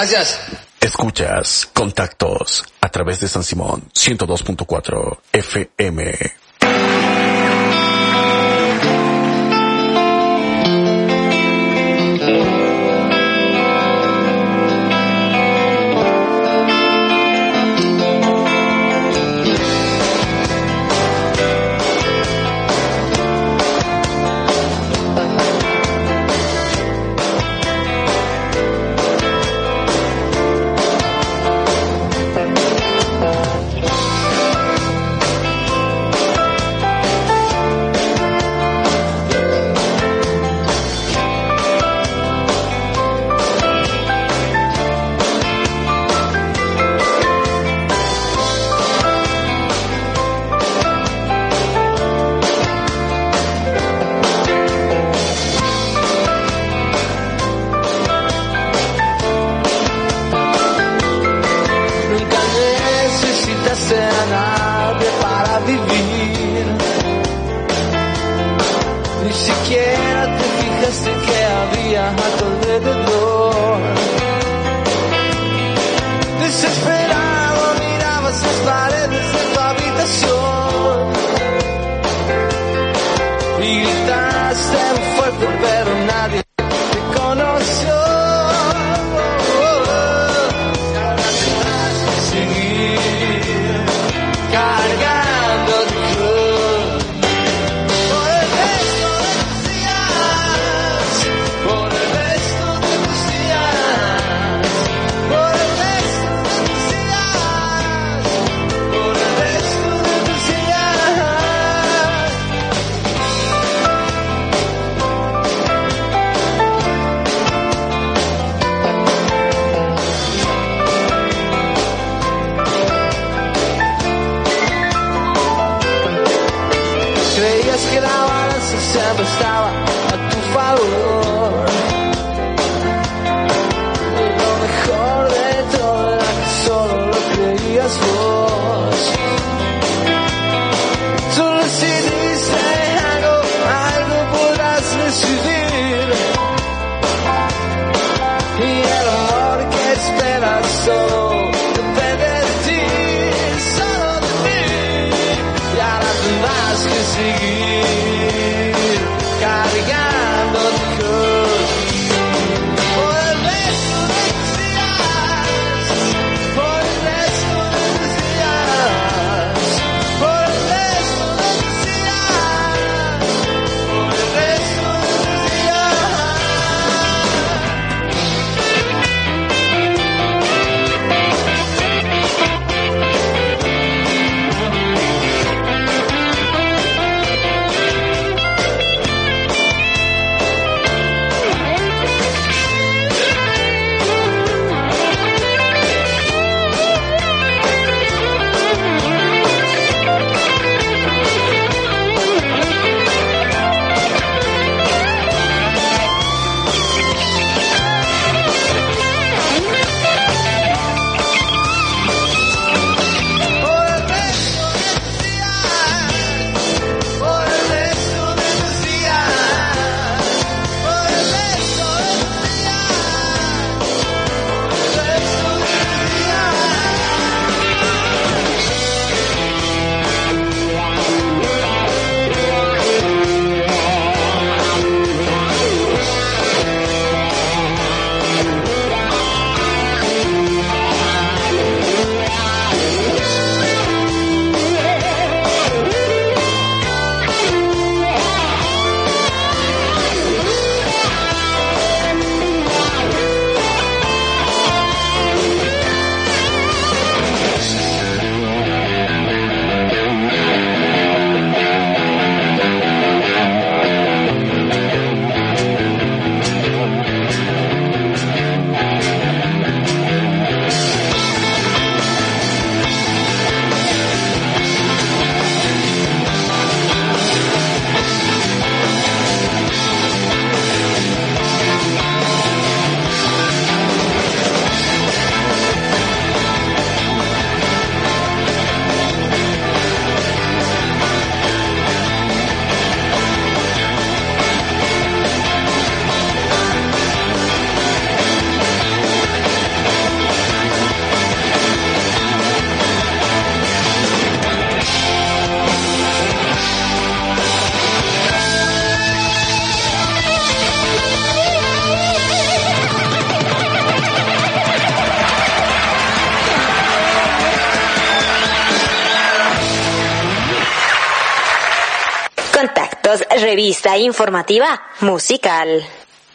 Gracias. Escuchas Contactos a través de San Simón 102.4 FM. Contactos, revista informativa musical.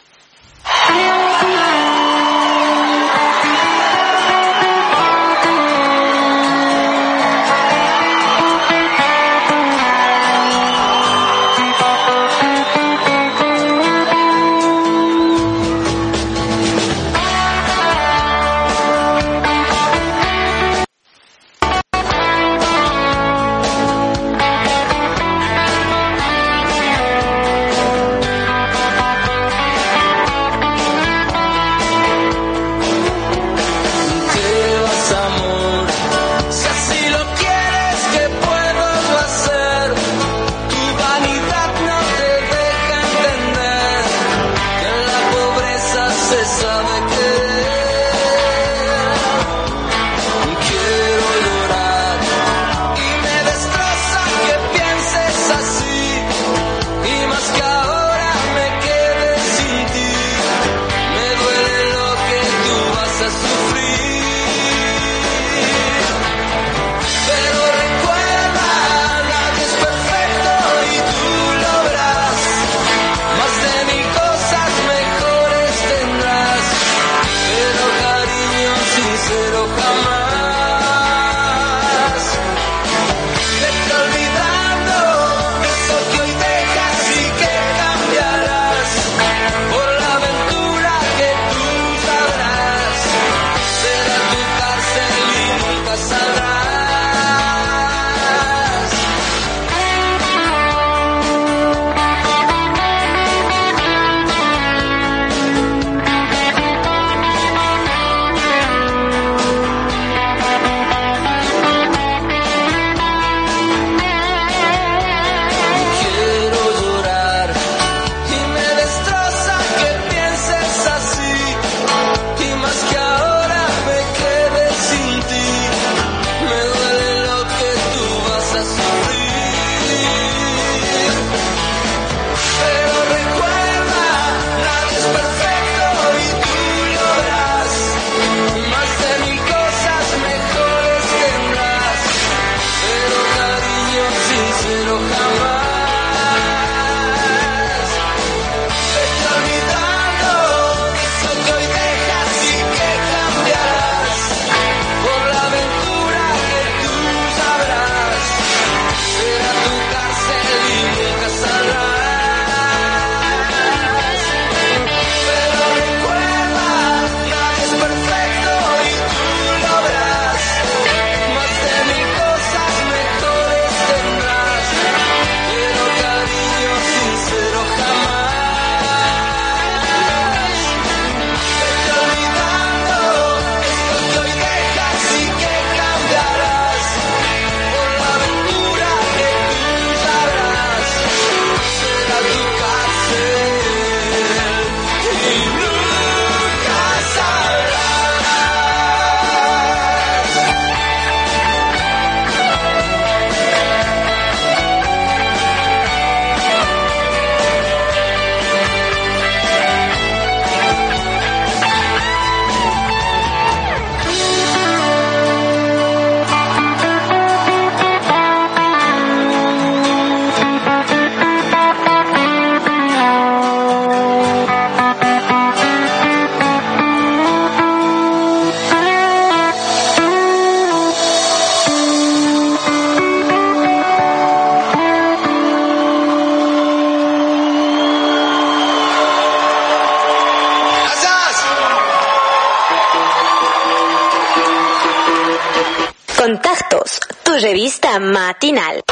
Contactos, tu revista matinal.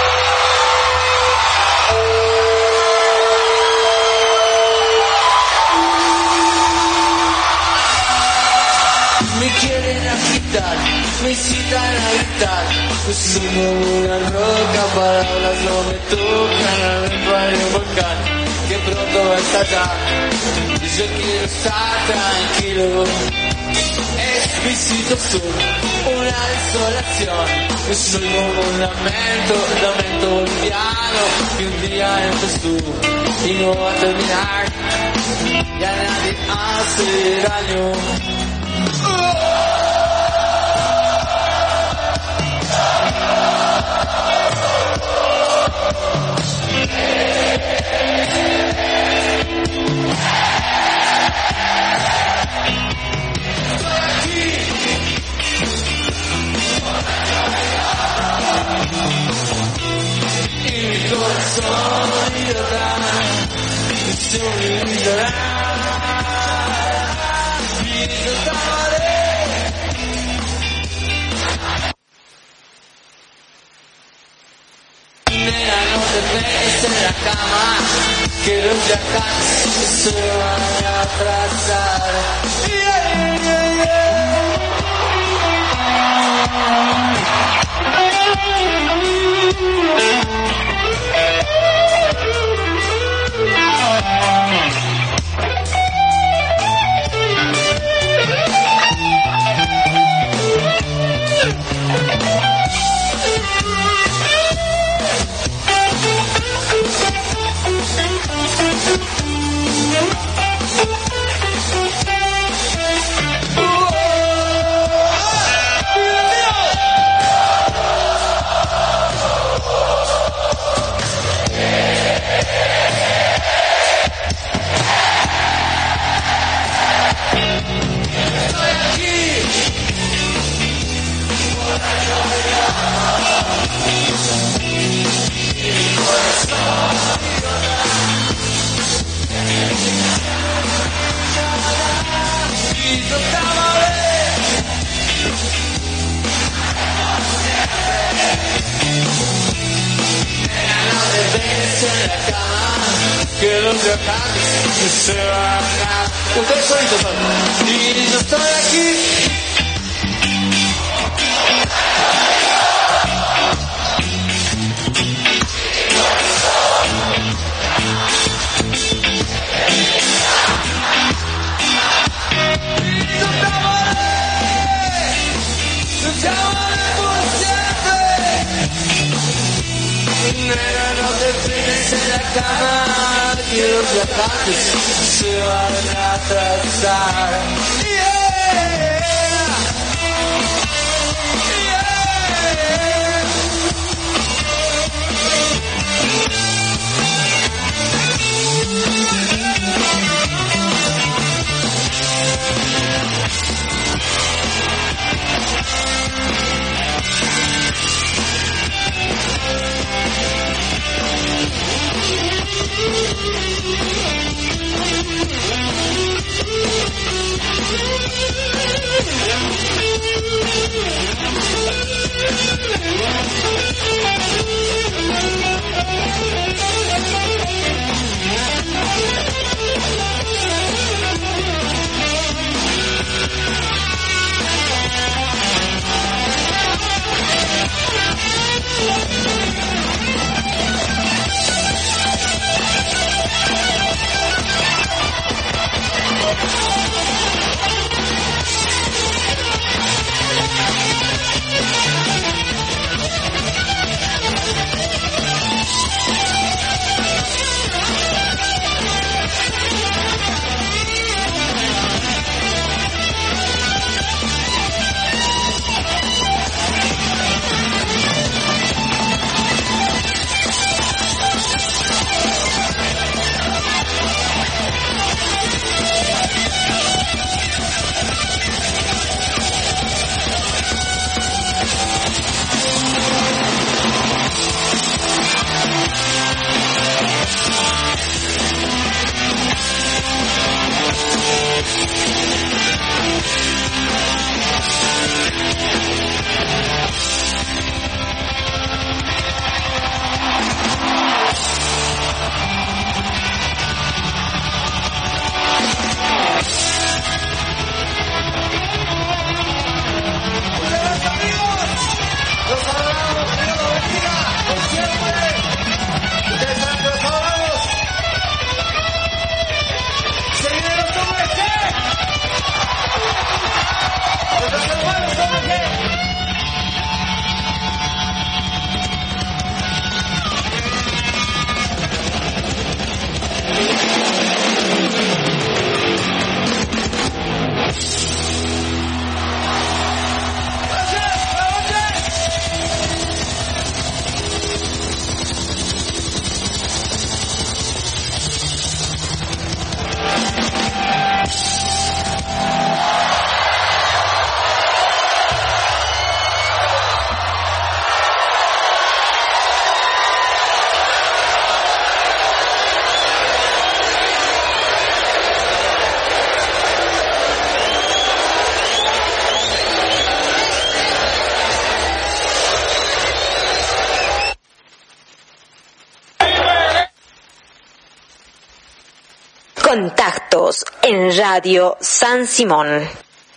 Me quieren agitar, me incitan a gritar. Yo soy como una roca, palabras no me tocan. Adentro hay un volcán que pronto va a estallar. Y yo quiero estar tranquilo. Es mi situación, una desolación. Yo soy como un lamento boliviano. Que un día empezó y no va a terminar. Y a nadie hace daño. se olvidará. Y yo te amaré. Nena, no te pegues en la cama, que los de acá se van a atrasar. Que los de acá se van a... Ustedes solitos son. Y yo estoy aquí. Nena, no te pegues en la cama, que los viajantes se van a atrasar. Contactos en Radio San Simón.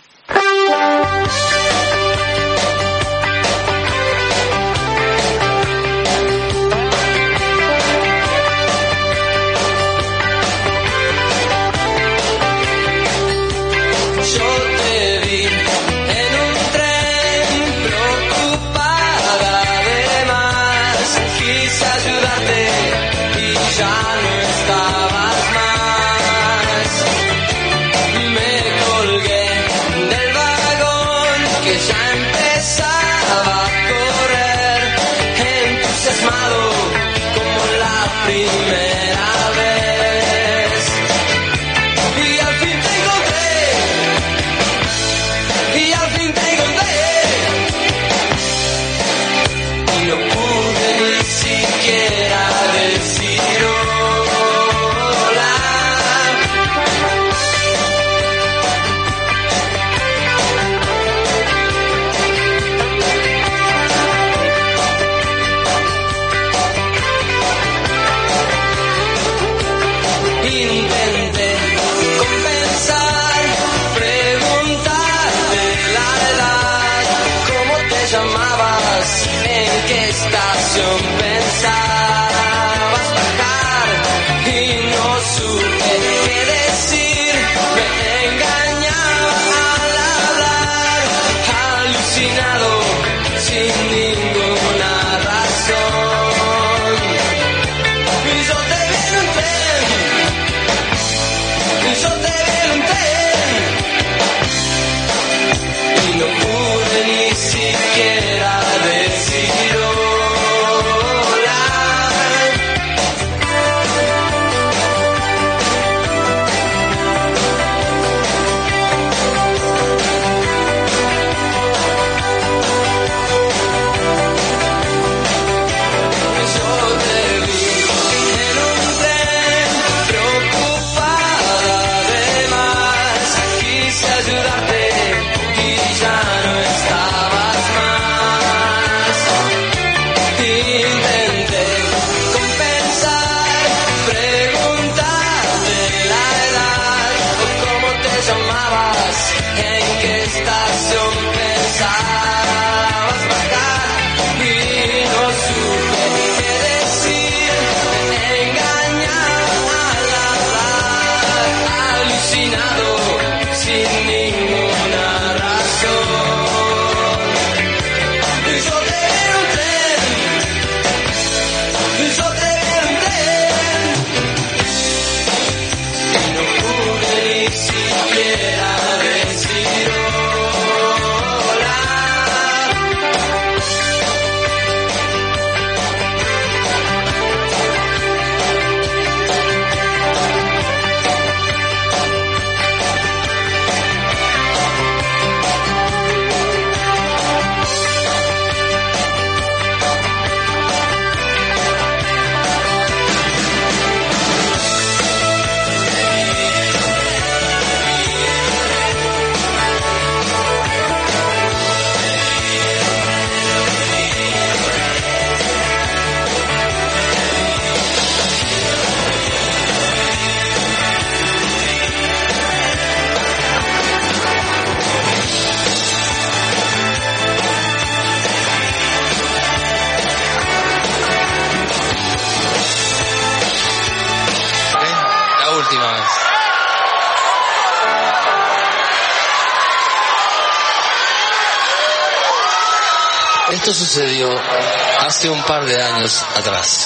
Esto sucedió hace un par de años atrás.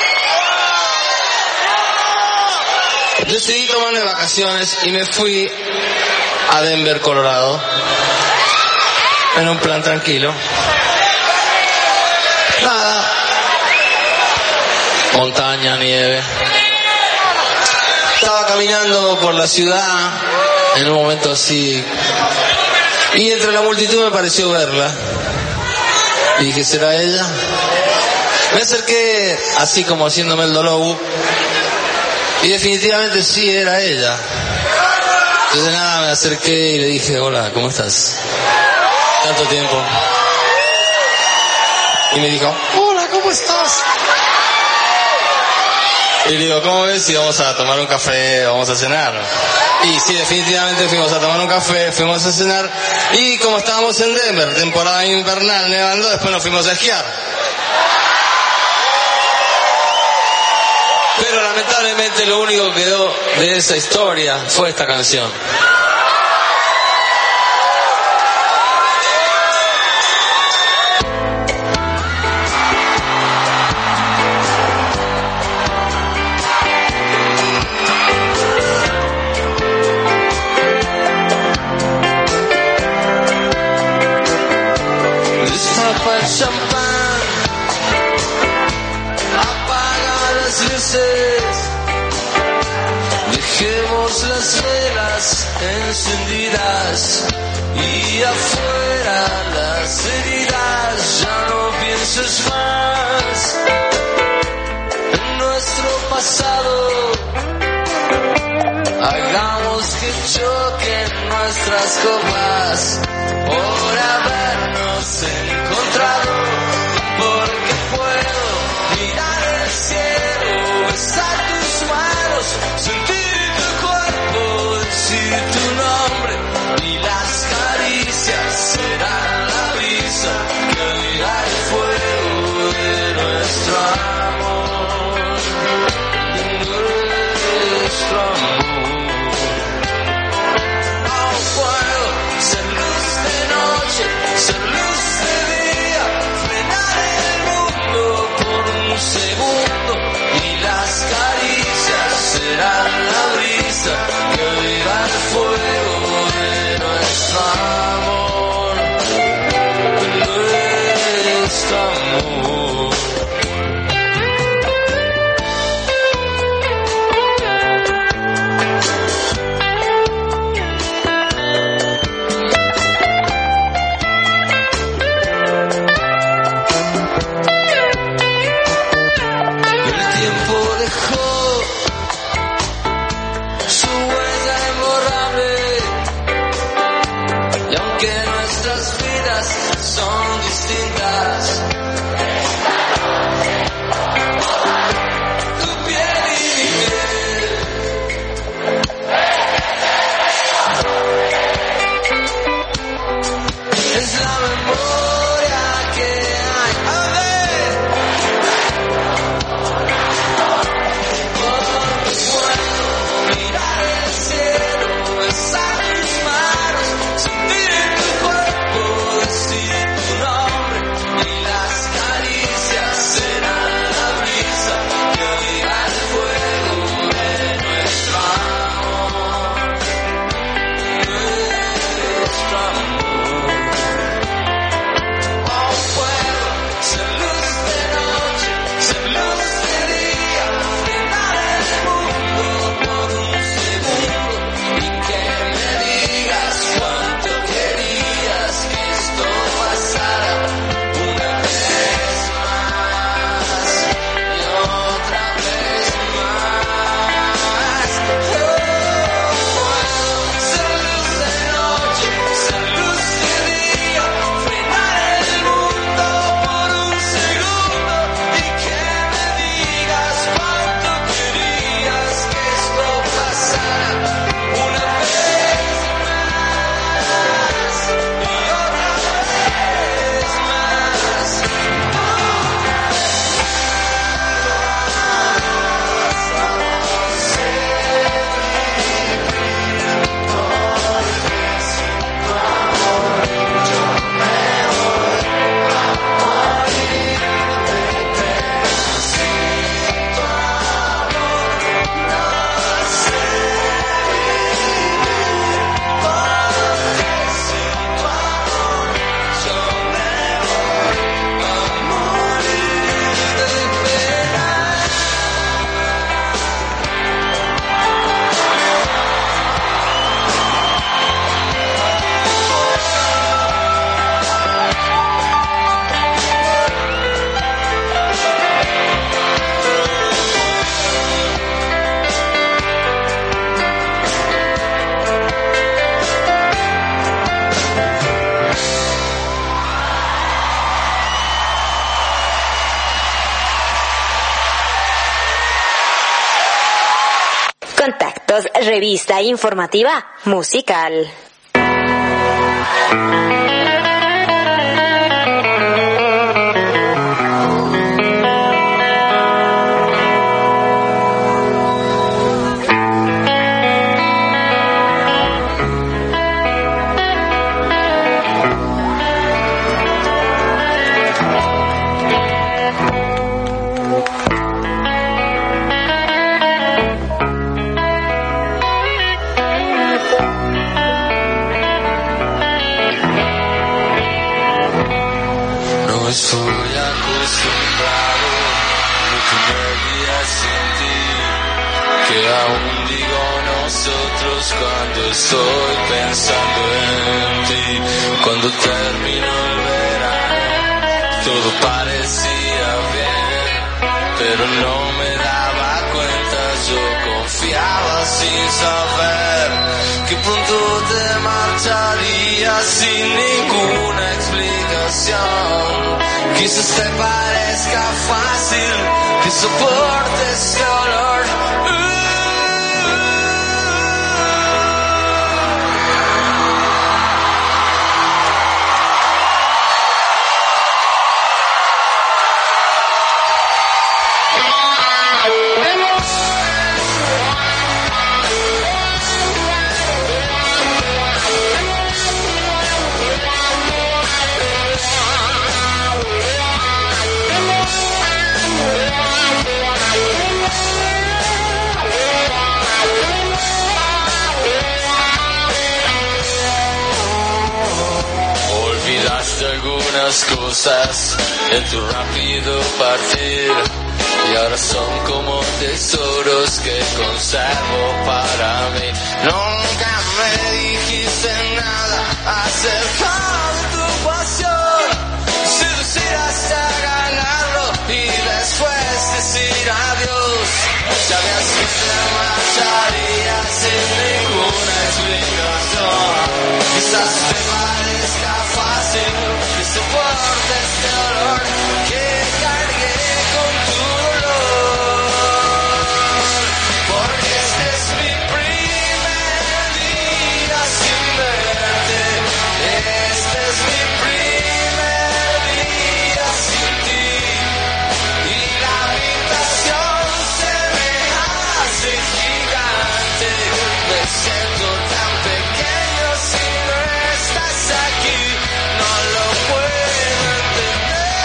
Decidí tomarme vacaciones y me fui a Denver, Colorado, en un plan tranquilo. Nada, montaña, nieve. Estaba caminando por la ciudad en un momento así y entre la multitud me pareció verla. Y dije, ¿será ella? Me acerqué así como haciéndome el dolor y definitivamente sí era ella. Entonces nada, me acerqué y le dije, hola, ¿cómo estás? Tanto tiempo. Y me dijo, hola, ¿cómo estás? Y le digo, ¿cómo ves si vamos a tomar un café, vamos a cenar? Y sí, definitivamente fuimos a tomar un café, fuimos a cenar. Y como estábamos en Denver, temporada invernal, nevando, después nos fuimos a esquiar. Pero lamentablemente lo único que quedó de esa historia fue esta canción. Destapa el champán, apaga las luces, dejemos las velas encendidas y afuera las heridas. Ya no pienses más en nuestro pasado, hagamos que choquen nuestras copas por habernos encontrado, porque puedo mirar el cielo, besar tus manos, sentir tu cuerpo, decir tu nombre, y las caricias serán la brisa que aviva el fuego de nuestro amor, de nuestro amor. Ser luz de día, frenar el mundo por un segundo, y las caricias serán la brisa que aviva el fuego de nuestro amor, de nuestro amor. Son distintas. Tu piel y mi piel. Es la memoria que hay. A ver. Porque puedo mirar el cielo, besar tus manos, sentir tu cuerpo, decir tu nombre, y las minutos, revista informativa musical. Estoy acostumbrado a lo que me guía sin ti, que aún digo nosotros cuando estoy pensando en ti. Cuando terminó el verano, todo parecía bien, pero no me daba cuenta, yo confiaba sin saber que pronto te marcharías sin ninguna explicación. Quizás te parezca fácil que soportes ese olor. Algunas cosas en tu rápido partir y ahora son como tesoros que conservo para mí. Nunca me dijiste nada acerca de tu pasión, seducir hasta ganarlo y después decir adiós. Sabías que te marcharías sin ninguna explicación. Quizás te parezca fácil que soporte este olor, que cargué con tu dolor, porque este es mi primer día sin verte, este es mi primer día sin ti, y la habitación se me hace gigante, me siento tan pequeño si no estás aquí. No lo puedo entender.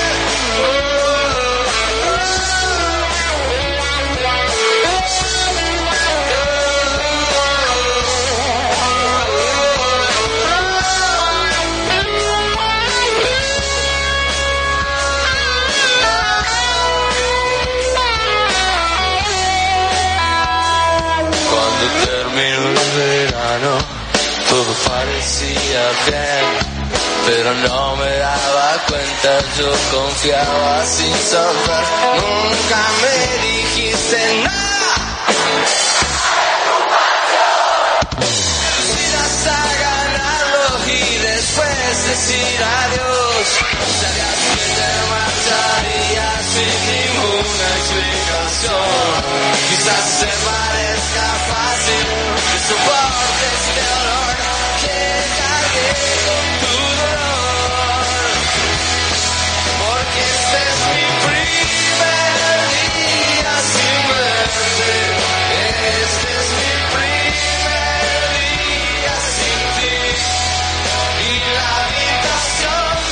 Cuando terminó el verano, todo parecía bien, pero no me daba cuenta, yo confiaba sin saber. Nunca me dijiste nada. Irás a ganarlo y después decir adiós. Sabías que te marcharías sin ninguna explicación. Quizás te parezca fácil que soportes este olor, que cargué con tu dolor, porque este es mi primer día sin verte, este es mi primer día sin ti, y la habitación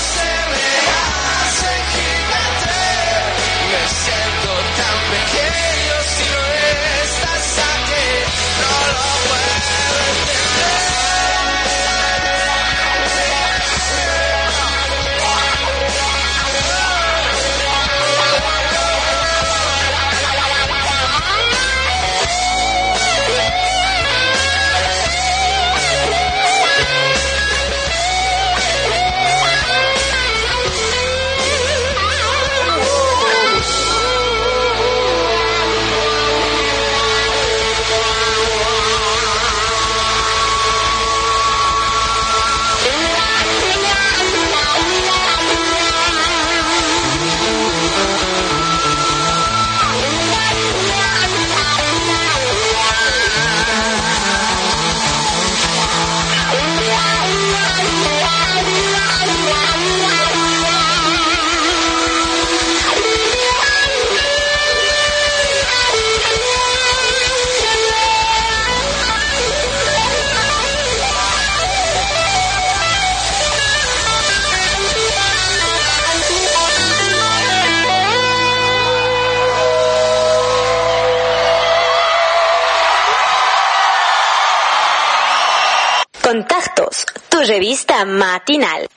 Contactos, tu revista matinal.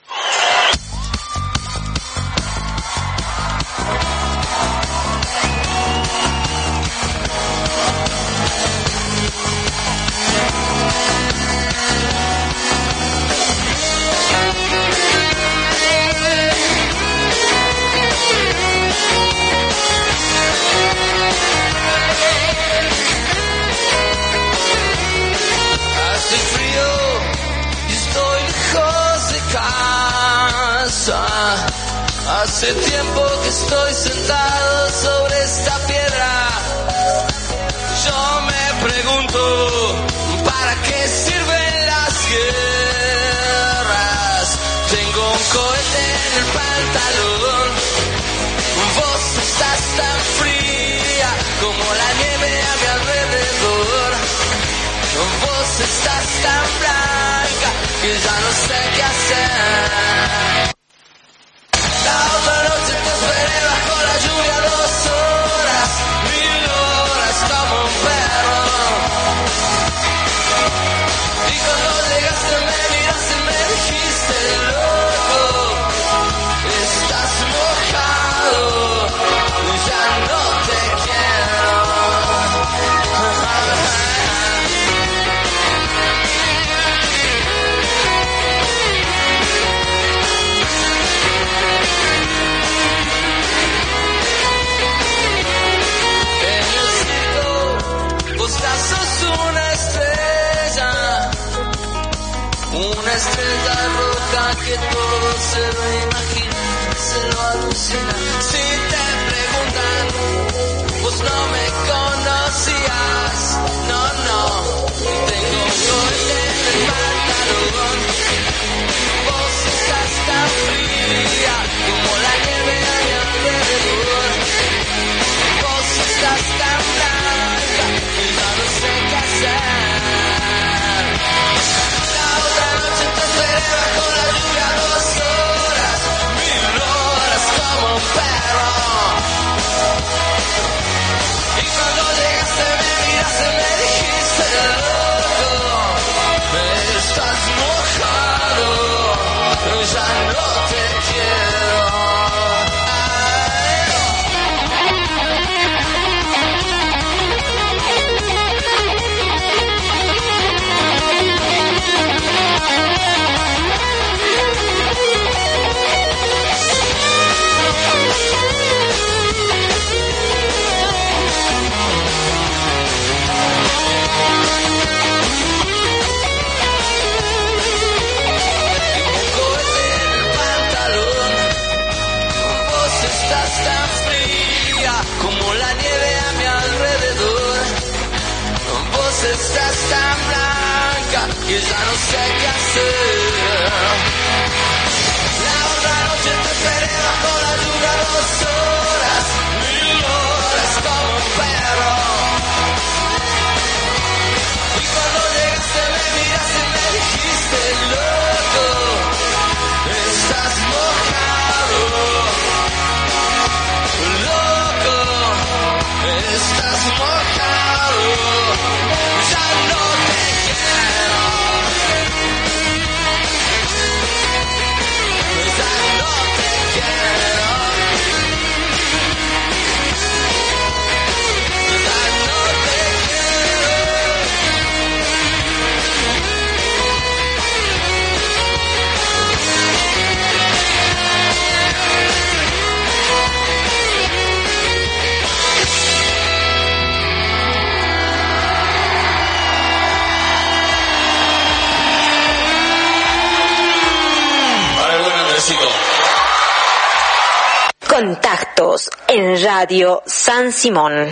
Hace tiempo que estoy sentado sobre esta piedra. Yo me pregunto, ¿para qué sirven las guerras? Tengo un cohete en el pantalón. Vos estás tan fría como la nieve a mi alrededor. Vos estás tan blanca que ya no sé qué hacer. La otra noche te esperé bajo la lluvia 2 horas, 1000 horas como un perro. Y cuando llegaste me miraste y me dijiste, loco, estás mojado, ya no te quiero. Una estrella roja que todo se lo imagina, se lo alucina. Si te preguntan, vos no me conocías, no, no. Tengo un cohete en el pantalón. Vos estás tan fría como la nieve a mi alrededor. Vos estás tan blanca y ya no sé qué hacer. Bajo la lluvia 2 horas, 1000 horas como un perro. Y cuando llegaste me miraste y me dijiste, loco, estás mojado, ya no te quiero. Como la nieve a mi alrededor. Vos estás tan blanca que ya no sé qué hacer. La otra noche te esperé bajo la lluvia 2 horas, 1000 horas como un perro. Y cuando llegaste me miraste y me dijiste, loco, estás mojado. Estás mojado, ya no te quiero. Ya no te quiero. Ya no te quiero. Contactos en Radio San Simón.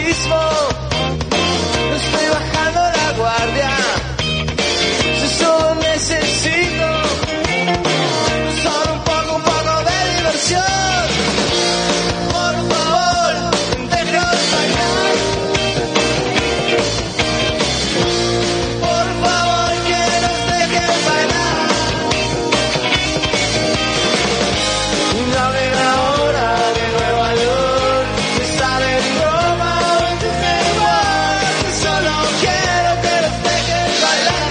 abismo. No estoy bajando la guardia. Si solo necesito solo un poco de diversión. Por favor, déjame bailar. Por favor, que nos dejen bailar. La negra hora de Nueva York me sabe broma, dice igual, que solo quiero que nos dejen bailar.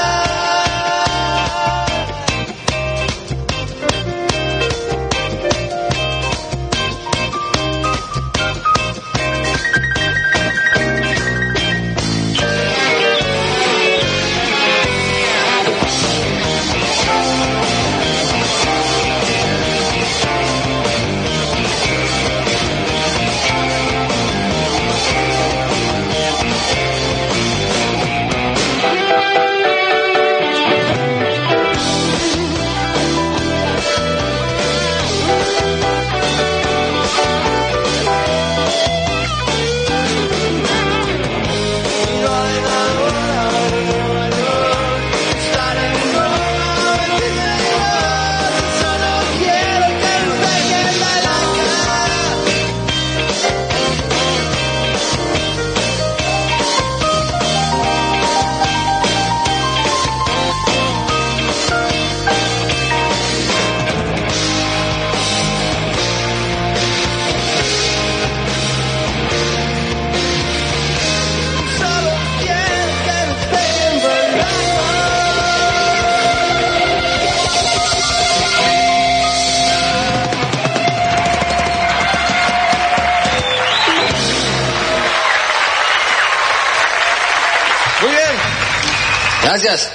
Muy bien. Gracias.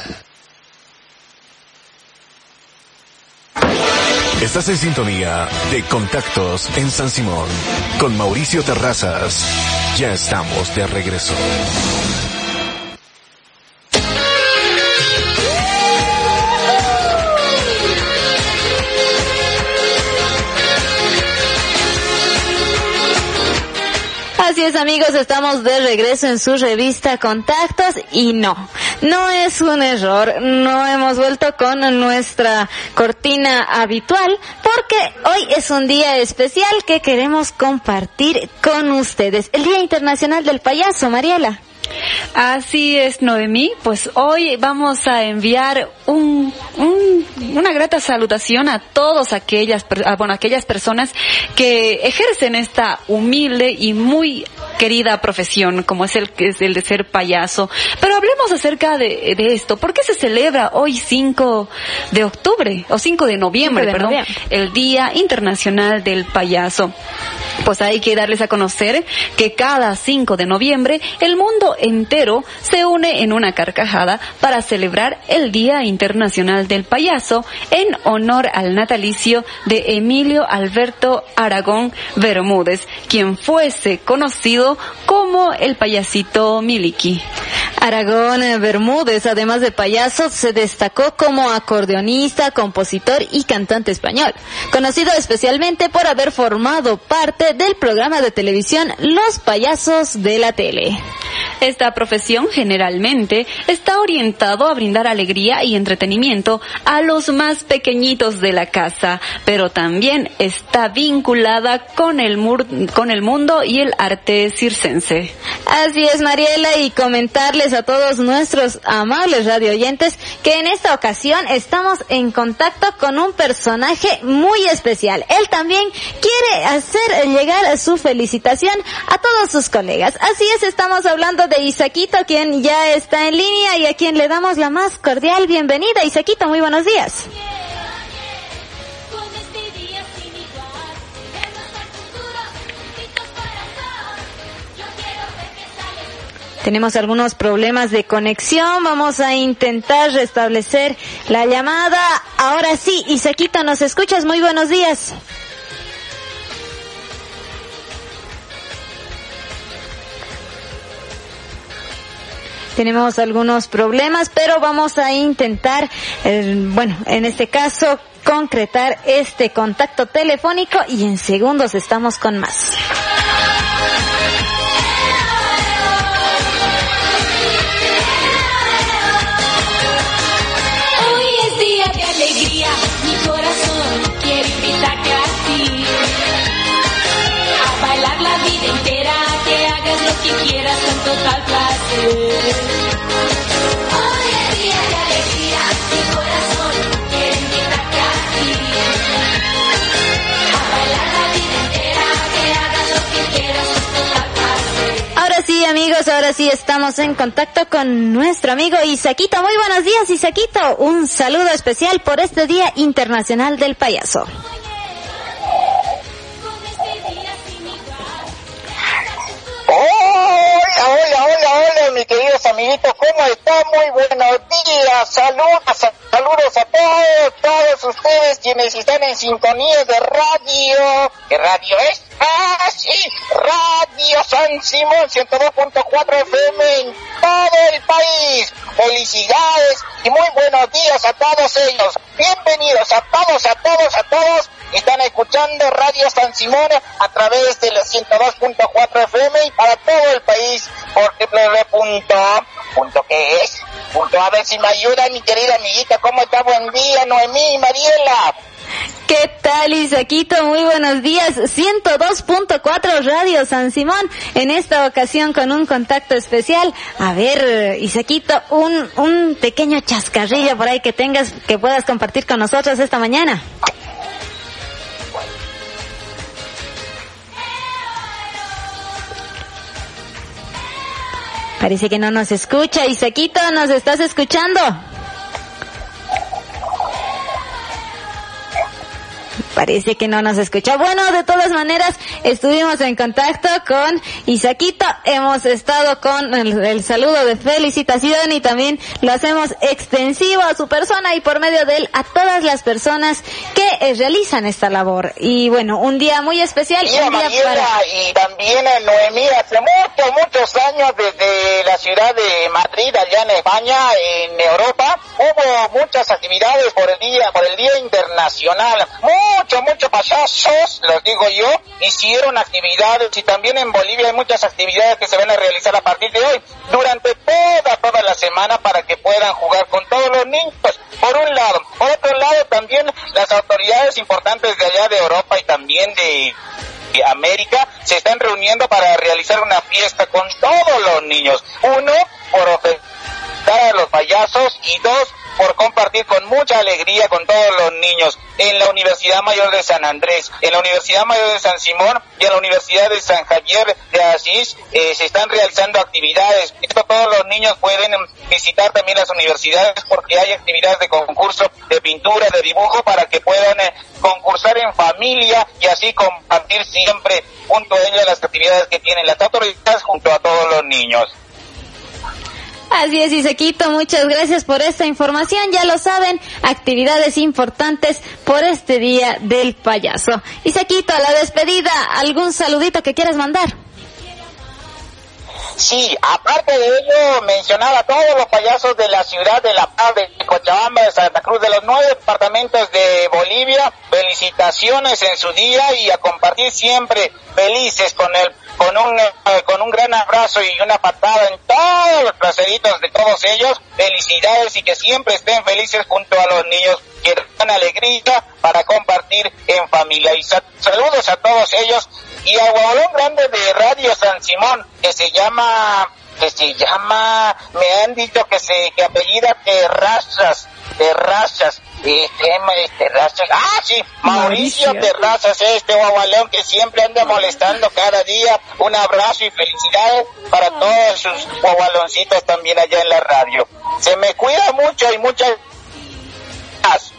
Estás en sintonía de Contactos en San Simón con Mauricio Terrazas. Ya estamos de regreso. Así es, amigos, estamos de regreso en su revista Contactos y no es un error, no hemos vuelto con nuestra cortina habitual porque hoy es un día especial que queremos compartir con ustedes, el Día Internacional del Payaso, Mariela. Así es, Noemí, pues hoy vamos a enviar una grata salutación a todas aquellas personas que ejercen esta humilde y muy querida profesión como es el de ser payaso. Pero hablemos acerca de esto. ¿Por qué se celebra hoy 5 de octubre o 5 de noviembre, el Día Internacional del Payaso? Pues hay que darles a conocer que cada 5 de noviembre el mundo entero se une en una carcajada para celebrar el Día Internacional del Payaso en honor al natalicio de Emilio Alberto Aragón Bermúdez, quien fuese conocido como el payasito Miliki. Aragón Bermúdez, además de payaso, se destacó como acordeonista, compositor y cantante español, conocido especialmente por haber formado parte del programa de televisión Los Payasos de la Tele. Esta profesión generalmente está orientado a brindar alegría y entretenimiento a los más pequeñitos de la casa, pero también está vinculada con el mundo y el arte circense. Así es, Mariela, y comentarles a todos nuestros amables radioyentes que en esta ocasión estamos en contacto con un personaje muy especial. Él también quiere hacer llegar su felicitación a todos sus colegas. Así es, estamos hablando de Isaquito, quien ya está en línea y a quien le damos la más cordial bienvenida. Isaquito, muy buenos días. Tenemos algunos problemas de conexión, vamos a intentar restablecer la llamada. Ahora sí, Isaquito, ¿nos escuchas? Muy buenos días. Tenemos algunos problemas, pero vamos a intentar, en este caso, concretar este contacto telefónico y en segundos estamos con más. Sí, amigos, ahora sí estamos en contacto con nuestro amigo Isaquito. Muy buenos días, Isaquito. Un saludo especial por este Día Internacional del Payaso. Hola, mis queridos amiguitos, ¿cómo están? Muy buenos días, saludos a todos ustedes quienes están en sintonía de radio. ¿Qué radio es? ¡Ah, sí! Radio San Simón 102.4 FM en todo el país. Felicidades y muy buenos días a todos ellos. Bienvenidos a todos. Están escuchando Radio San Simón a través de los 102.4 FM y para todo el país por A ver si me ayuda mi querida amiguita. ¿Cómo está? Buen día, Noemí y Mariela. ¿Qué tal, Isaquito? Muy buenos días. 102.4 Radio San Simón, en esta ocasión con un contacto especial. A ver, Isaquito, un pequeño chascarrillo por ahí que tengas, que puedas compartir con nosotros esta mañana. Parece que no nos escucha. Isaquito, ¿nos estás escuchando? Parece que no nos escucha. Bueno, de todas maneras, estuvimos en contacto con Isaquito. Hemos estado con el saludo de felicitación y también lo hacemos extensivo a su persona y por medio de él a todas las personas que realizan esta labor. Y bueno, un día muy especial. Y un día Mariela, y también a Noemí, hace muchos años desde la ciudad de Madrid, allá en España, en Europa, hubo muchas actividades por el Día Internacional. Muchos payasos, los digo yo, hicieron actividades y también en Bolivia hay muchas actividades que se van a realizar a partir de hoy, durante toda la semana para que puedan jugar con todos los niños, por un lado. Por otro lado, también las autoridades importantes de allá de Europa y también de América se están reuniendo para realizar una fiesta con todos los niños. Uno, por ofrecer a los payasos y dos, por compartir con mucha alegría con todos los niños en la Universidad Mayor de San Andrés, en la Universidad Mayor de San Simón y en la Universidad de San Javier de Asís se están realizando actividades. Esto todos los niños pueden visitar también las universidades porque hay actividades de concurso, de pintura, de dibujo para que puedan concursar en familia y así compartir siempre junto a ellos las actividades que tienen las autoridades junto a todos los niños. Así es, Isaquito, muchas gracias por esta información. Ya lo saben, actividades importantes por este Día del Payaso. Isaquito, a la despedida, ¿algún saludito que quieras mandar? Sí, aparte de ello, mencionar a todos los payasos de la ciudad de La Paz, de Cochabamba, de Santa Cruz, de los 9 departamentos de Bolivia, felicitaciones en su día y a compartir siempre felices con un gran abrazo y una patada en todos los traseritos de todos ellos. Felicidades y que siempre estén felices junto a los niños que dan alegría para compartir en familia. Y saludos a todos ellos y a Guabolón Grande de Radio San Simón, que se llama, me han dicho que apellida Terrazas, Mauricio Terrazas, guagualón que siempre anda molestando cada día. Un abrazo y felicidades para todos sus guagualoncitos también allá en la radio. Se me cuida mucho y muchas gracias.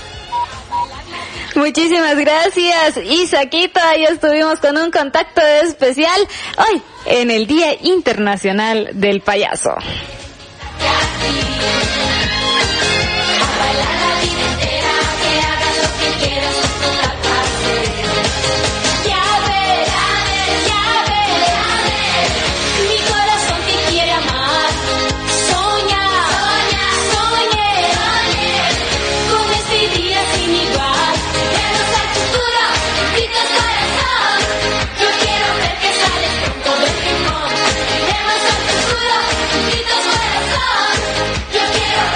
Muchísimas gracias, Isaquito. Ahí estuvimos con un contacto especial hoy en el Día Internacional del Payaso. Yo quiero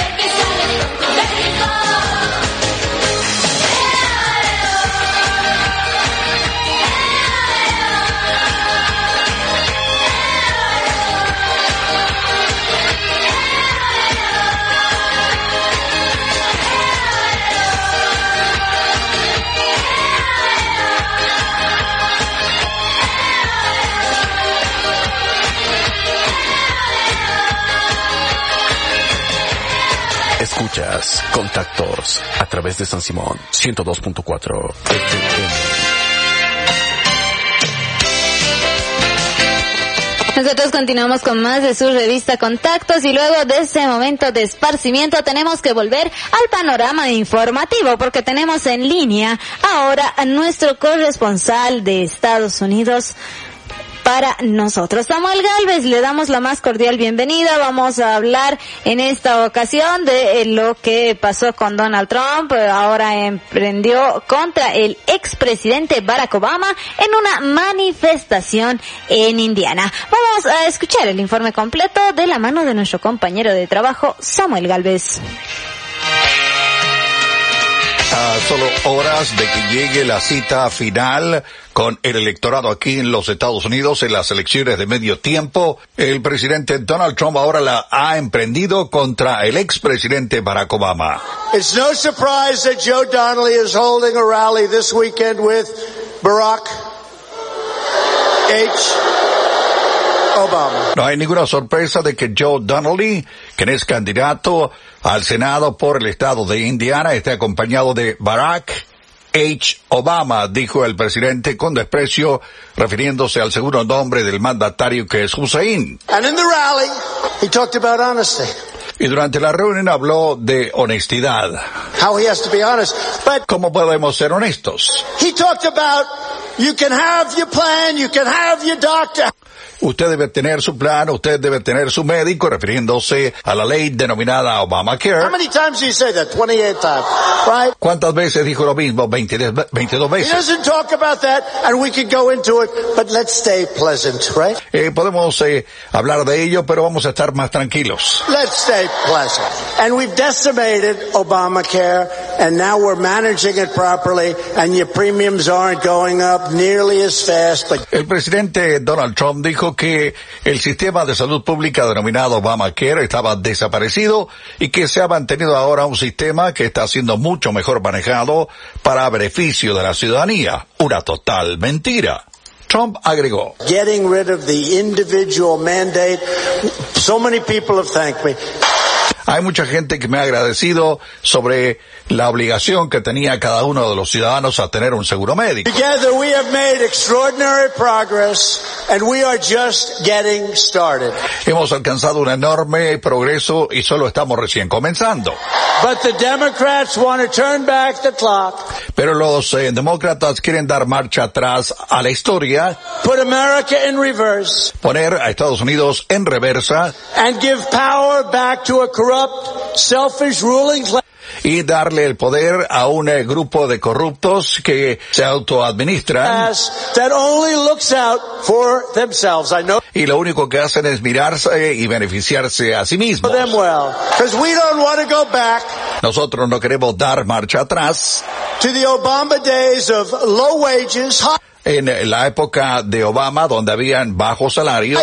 Escuchas Contactos a través de San Simón 102.4 FM. Nosotros continuamos con más de su revista Contactos y luego de ese momento de esparcimiento tenemos que volver al panorama informativo porque tenemos en línea ahora a nuestro corresponsal de Estados Unidos para nosotros. Samuel Gálvez, le damos la más cordial bienvenida. Vamos a hablar en esta ocasión de lo que pasó con Donald Trump. Ahora emprendió contra el expresidente Barack Obama en una manifestación en Indiana. Vamos a escuchar el informe completo de la mano de nuestro compañero de trabajo, Samuel Gálvez. A solo horas de que llegue la cita final con el electorado aquí en los Estados Unidos en las elecciones de medio tiempo, el presidente Donald Trump ahora la ha emprendido contra el expresidente Barack Obama. It's no surprise that Joe Donnelly is holding a rally this weekend with Barack H. Obama. No hay ninguna sorpresa de que Joe Donnelly, quien es candidato al Senado por el estado de Indiana, esté acompañado de Barack H. Obama, dijo el presidente con desprecio, refiriéndose al segundo nombre del mandatario que es Hussein. And in the rally, he talked about honesty. Y durante la reunión habló de honestidad. How he has to be honest. But ¿cómo podemos ser honestos? He talked about you can have your plan, you can have your doctor. Usted debe tener su plan, usted debe tener su médico, refiriéndose a la ley denominada Obamacare. How many times do you say that? 28 times, right? ¿Cuántas veces dijo lo mismo? 22 veces. He doesn't talk about that, and we can go into it, but let's stay pleasant, right? Podemos hablar de ello, pero vamos a estar más tranquilos. Let's stay pleasant. And we've decimated Obamacare, and now we're managing it properly, and your premiums aren't going up nearly as fast. But el presidente Donald Trump dijo que el sistema de salud pública denominado Obamacare estaba desaparecido y que se ha mantenido ahora un sistema que está siendo mucho mejor manejado para beneficio de la ciudadanía. Una total mentira. Trump agregó. Getting rid of the individual mandate. So many people have thanked me. Hay mucha gente que me ha agradecido sobre la obligación que tenía cada uno de los ciudadanos a tener un seguro médico. Together we have made extraordinary progress and we are just getting started. Hemos alcanzado un enorme progreso y solo estamos recién comenzando. But the Democrats want to turn back the clock. Pero los demócratas quieren dar marcha atrás a la historia. Put America in reverse. Poner a Estados Unidos en reversa. And give power back to a corrupt, selfish ruling class. Y darle el poder a un grupo de corruptos que se autoadministran. That only looks out for themselves. I know. Y lo único que hacen es mirarse y beneficiarse a sí mismos. Them well, because we don't want to go back. Nosotros no queremos dar marcha atrás. To the Obama days of low wages. En la época de Obama, donde habían bajos salarios,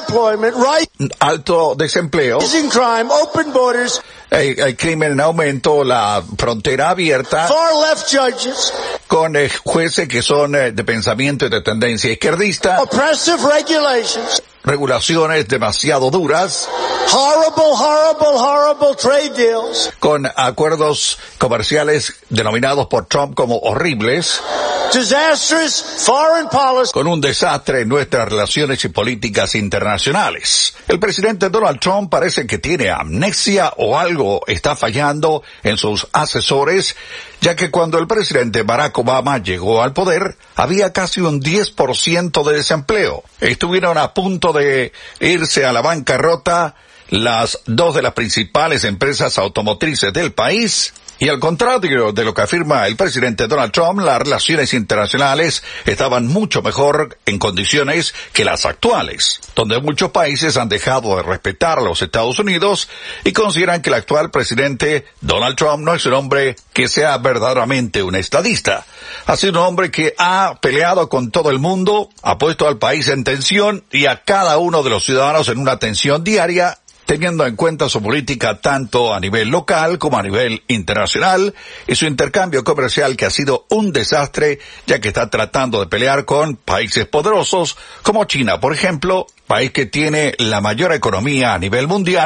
alto desempleo, crime, open borders, el crimen en aumento, la frontera abierta, far left judges, con jueces que son de pensamiento y de tendencia izquierdista, oppressive regulations, regulaciones demasiado duras, horrible trade deals, con acuerdos comerciales denominados por Trump como horribles, disastrous foreign policy, con un desastre en nuestras relaciones y políticas internacionales. El presidente Donald Trump parece que tiene amnesia o algo está fallando en sus asesores, ya que cuando el presidente Barack Obama llegó al poder, había casi un 10% de desempleo. Estuvieron a punto de irse a la bancarrota las dos de las principales empresas automotrices del país. Y al contrario de lo que afirma el presidente Donald Trump, las relaciones internacionales estaban mucho mejor en condiciones que las actuales, donde muchos países han dejado de respetar a los Estados Unidos y consideran que el actual presidente Donald Trump no es un hombre que sea verdaderamente un estadista. Ha sido un hombre que ha peleado con todo el mundo, ha puesto al país en tensión y a cada uno de los ciudadanos en una tensión diaria, teniendo en cuenta su política tanto a nivel local como a nivel internacional y su intercambio comercial que ha sido un desastre, ya que está tratando de pelear con países poderosos como China, por ejemplo, país que tiene la mayor economía a nivel mundial,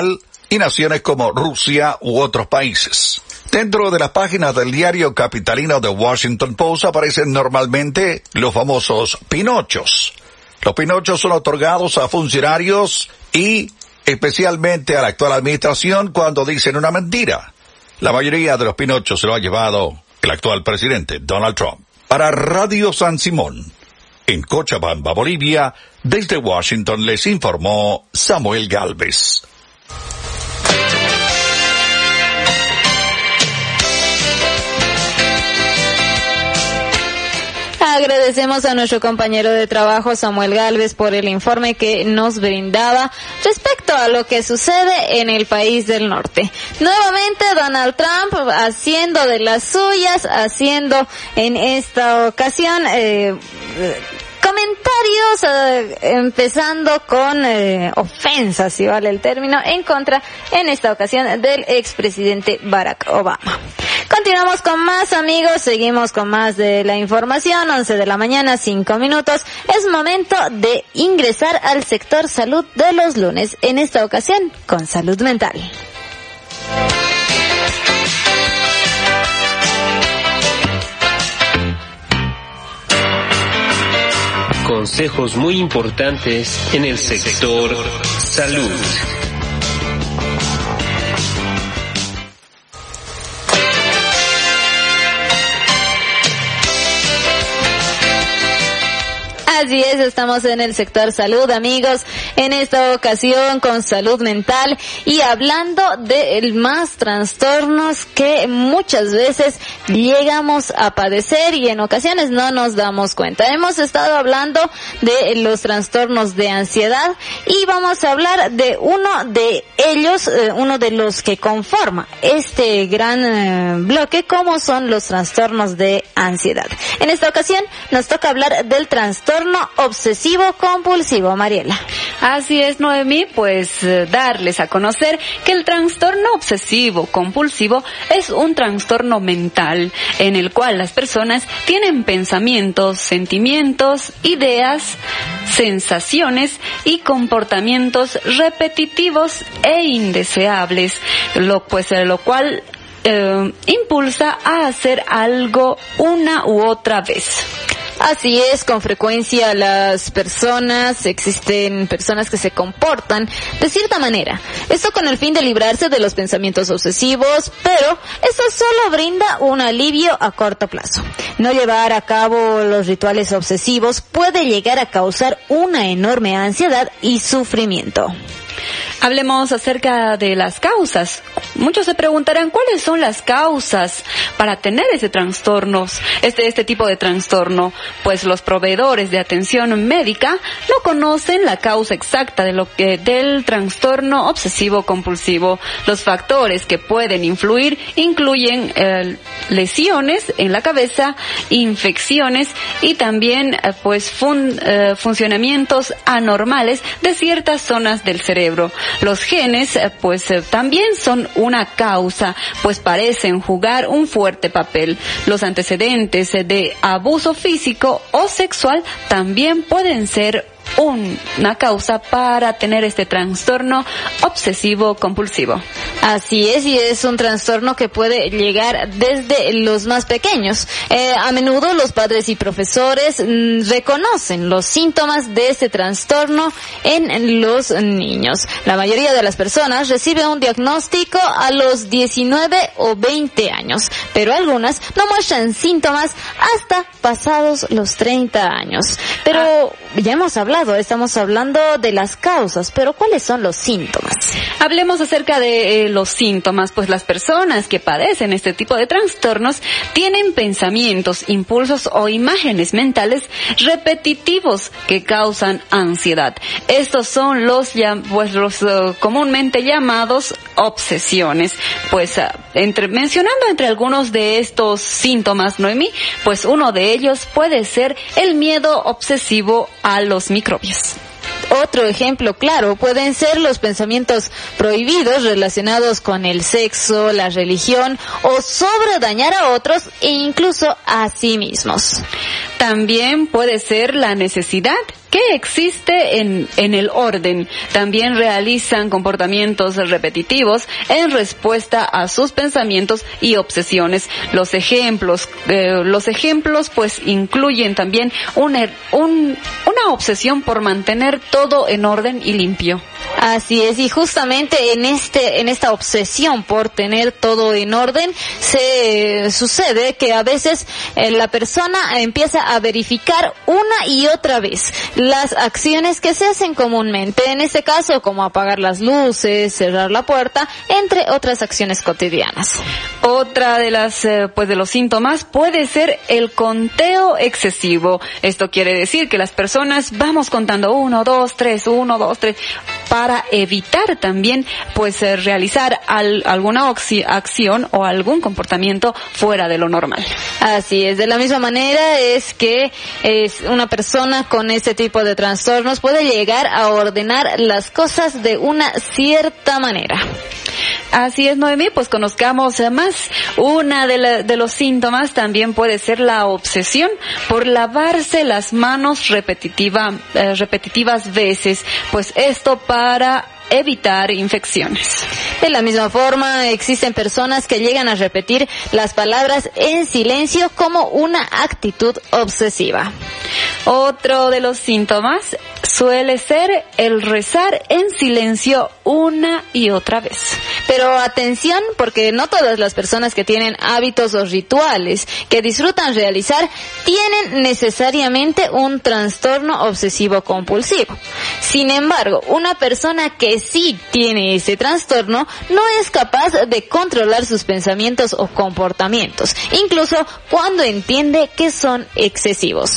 y naciones como Rusia u otros países. Dentro de las páginas del diario capitalino The Washington Post aparecen normalmente los famosos pinochos. Los pinochos son otorgados a funcionarios y especialmente a la actual administración cuando dicen una mentira. La mayoría de los pinochos se lo ha llevado el actual presidente Donald Trump. Para Radio San Simón, en Cochabamba, Bolivia, desde Washington les informó Samuel Galvez. Agradecemos a nuestro compañero de trabajo Samuel Galvez por el informe que nos brindaba respecto a lo que sucede en el país del norte. Nuevamente Donald Trump haciendo de las suyas, haciendo en esta ocasión comentarios, empezando con ofensas, si vale el término, en contra, en esta ocasión, del expresidente Barack Obama. Continuamos con más, amigos, seguimos con más de la información, 11 de la mañana, 5 minutos. Es momento de ingresar al sector salud de los lunes, en esta ocasión con salud mental. Consejos muy importantes en el sector salud. Así es, estamos en el sector salud, amigos, en esta ocasión con salud mental y hablando de más trastornos que muchas veces llegamos a padecer y en ocasiones no nos damos cuenta. Hemos estado hablando de los trastornos de ansiedad y vamos a hablar de uno de ellos, uno de los que conforma este gran bloque, como son los trastornos de ansiedad. En esta ocasión nos toca hablar del trastorno obsesivo compulsivo, Mariela. Así es, Noemí, pues darles a conocer que el trastorno obsesivo compulsivo es un trastorno mental en el cual las personas tienen pensamientos, sentimientos, ideas, sensaciones y comportamientos repetitivos e indeseables, lo cual impulsa a hacer algo una u otra vez. Así es, con frecuencia existen personas que se comportan de cierta manera. Esto con el fin de librarse de los pensamientos obsesivos, pero esto solo brinda un alivio a corto plazo. No llevar a cabo los rituales obsesivos puede llegar a causar una enorme ansiedad y sufrimiento. Hablemos acerca de las causas. Muchos se preguntarán cuáles son las causas para tener ese trastorno, este tipo de trastorno. Pues los proveedores de atención médica no conocen la causa exacta del trastorno obsesivo compulsivo. Los factores que pueden influir incluyen lesiones en la cabeza, infecciones y también funcionamientos anormales de ciertas zonas del cerebro. Los genes también son una causa, pues parecen jugar un fuerte papel. Los antecedentes de abuso físico o sexual también pueden ser una causa para tener este trastorno obsesivo compulsivo. Así es, y es un trastorno que puede llegar desde los más pequeños. A menudo los padres y profesores reconocen los síntomas de este trastorno en los niños. La mayoría de las personas recibe un diagnóstico a los 19 o 20 años, pero algunas no muestran síntomas hasta pasados los 30 años. Pero ya estamos hablando de las causas, pero ¿cuáles son los síntomas? Hablemos acerca de los síntomas, pues las personas que padecen este tipo de trastornos tienen pensamientos, impulsos o imágenes mentales repetitivos que causan ansiedad. Estos son los comúnmente llamados obsesiones. Mencionando entre algunos de estos síntomas, Noemí, pues uno de ellos puede ser el miedo obsesivo a los microbios. Otro ejemplo claro pueden ser los pensamientos prohibidos relacionados con el sexo, la religión o sobre dañar a otros e incluso a sí mismos. También puede ser la necesidad ¿qué existe en el orden? También realizan comportamientos repetitivos en respuesta a sus pensamientos y obsesiones. Los ejemplos pues incluyen también una obsesión por mantener todo en orden y limpio. Así es, y justamente en esta obsesión por tener todo en orden se sucede que a veces la persona empieza a verificar una y otra vez las acciones que se hacen comúnmente, en este caso como apagar las luces, cerrar la puerta, entre otras acciones cotidianas. Otra de los síntomas puede ser el conteo excesivo. Esto quiere decir que las personas vamos contando 1, 2, 3, 1, 2, 3 para evitar también realizar alguna acción o algún comportamiento fuera de lo normal. Así es, de la misma manera es que una persona con este tipo de trastornos puede llegar a ordenar las cosas de una cierta manera. Así es, Noemí, pues conozcamos más. Una de los síntomas también puede ser la obsesión por lavarse las manos repetitivas veces, pues esto para evitar infecciones. De la misma forma, existen personas que llegan a repetir las palabras en silencio como una actitud obsesiva. Otro de los síntomas suele ser el rezar en silencio una y otra vez. Pero atención, porque no todas las personas que tienen hábitos o rituales que disfrutan realizar tienen necesariamente un trastorno obsesivo compulsivo. Sin embargo, una persona que sí tiene ese trastorno no es capaz de controlar sus pensamientos o comportamientos, incluso cuando entiende que son excesivos.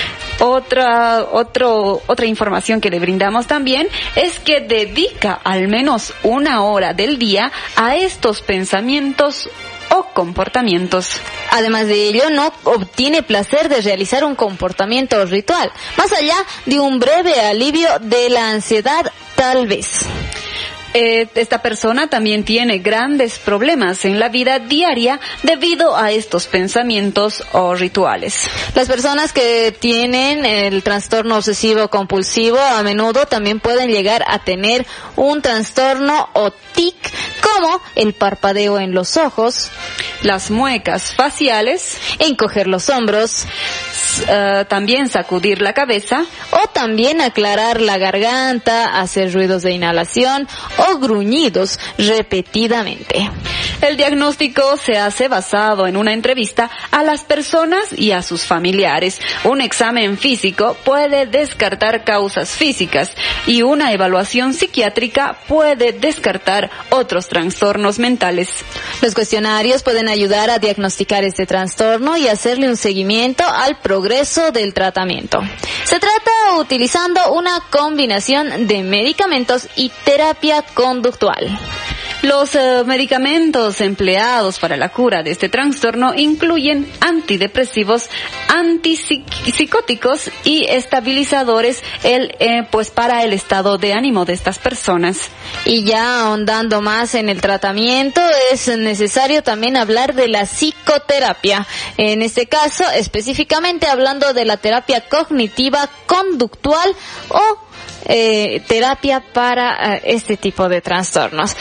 Otra información que le brindamos también es que dedica al menos 1 hora del día a estos pensamientos o comportamientos. Además de ello, no obtiene placer de realizar un comportamiento ritual, más allá de un breve alivio de la ansiedad, tal vez. Esta persona también tiene grandes problemas en la vida diaria debido a estos pensamientos o rituales. Las personas que tienen el trastorno obsesivo compulsivo a menudo también pueden llegar a tener un trastorno o tic, como el parpadeo en los ojos, las muecas faciales, encoger los hombros, también sacudir la cabeza, o también aclarar la garganta, hacer ruidos de inhalación o gruñidos repetidamente. El diagnóstico se hace basado en una entrevista a las personas y a sus familiares. Un examen físico puede descartar causas físicas y una evaluación psiquiátrica puede descartar otros trastornos mentales. Los cuestionarios pueden ayudar a diagnosticar este trastorno y hacerle un seguimiento al progreso del tratamiento. Se trata utilizando una combinación de medicamentos y terapia conductual. Los medicamentos empleados para la cura de este trastorno incluyen antidepresivos, antipsicóticos y estabilizadores para el estado de ánimo de estas personas. Y ya ahondando más en el tratamiento, es necesario también hablar de la psicoterapia. En este caso, específicamente hablando de la terapia cognitiva conductual o terapia para este tipo de trastornos.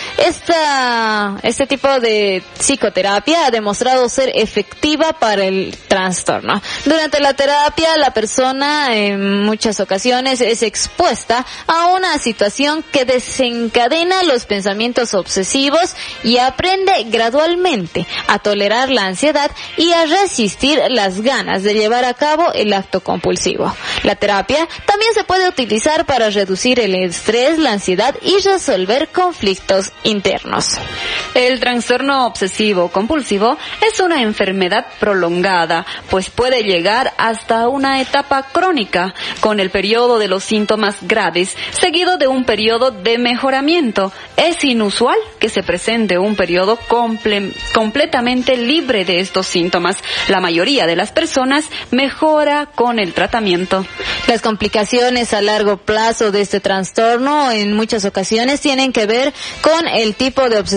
Este tipo de psicoterapia ha demostrado ser efectiva para el trastorno. Durante la terapia, la persona en muchas ocasiones es expuesta a una situación que desencadena los pensamientos obsesivos y aprende gradualmente a tolerar la ansiedad y a resistir las ganas de llevar a cabo el acto compulsivo. La terapia también se puede utilizar para reducir el estrés, la ansiedad y resolver conflictos internos. El trastorno obsesivo compulsivo es una enfermedad prolongada, pues puede llegar hasta una etapa crónica, con el periodo de los síntomas graves, seguido de un periodo de mejoramiento. Es inusual que se presente un periodo completamente libre de estos síntomas. La mayoría de las personas mejora con el tratamiento. Las complicaciones a largo plazo de este trastorno en muchas ocasiones tienen que ver con el tipo de obsesiones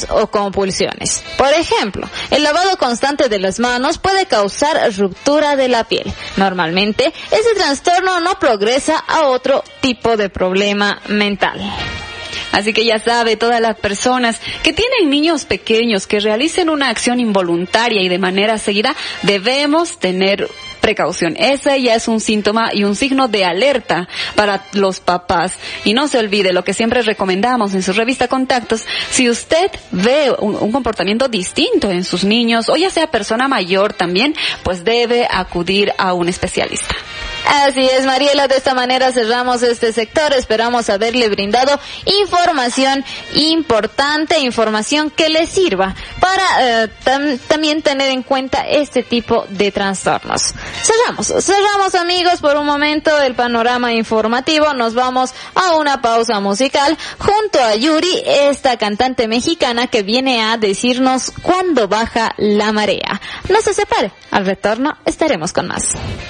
sueños o compulsiones. Por ejemplo, el lavado constante de las manos puede causar ruptura de la piel. Normalmente, ese trastorno no progresa a otro tipo de problema mental. Así que ya sabe, todas las personas que tienen niños pequeños que realicen una acción involuntaria y de manera seguida, debemos tener precaución. Ese ya es un síntoma y un signo de alerta para los papás. Y no se olvide lo que siempre recomendamos en su revista Contactos. Si usted ve un comportamiento distinto en sus niños, o ya sea persona mayor también, pues debe acudir a un especialista. Así es, Mariela, de esta manera cerramos este sector. Esperamos haberle brindado información importante, información que le sirva para también tener en cuenta este tipo de trastornos. Cerramos amigos por un momento el panorama informativo. Nos vamos a una pausa musical junto a Yuri, esta cantante mexicana que viene a decirnos cuándo baja la marea. No se separe, al retorno estaremos con más.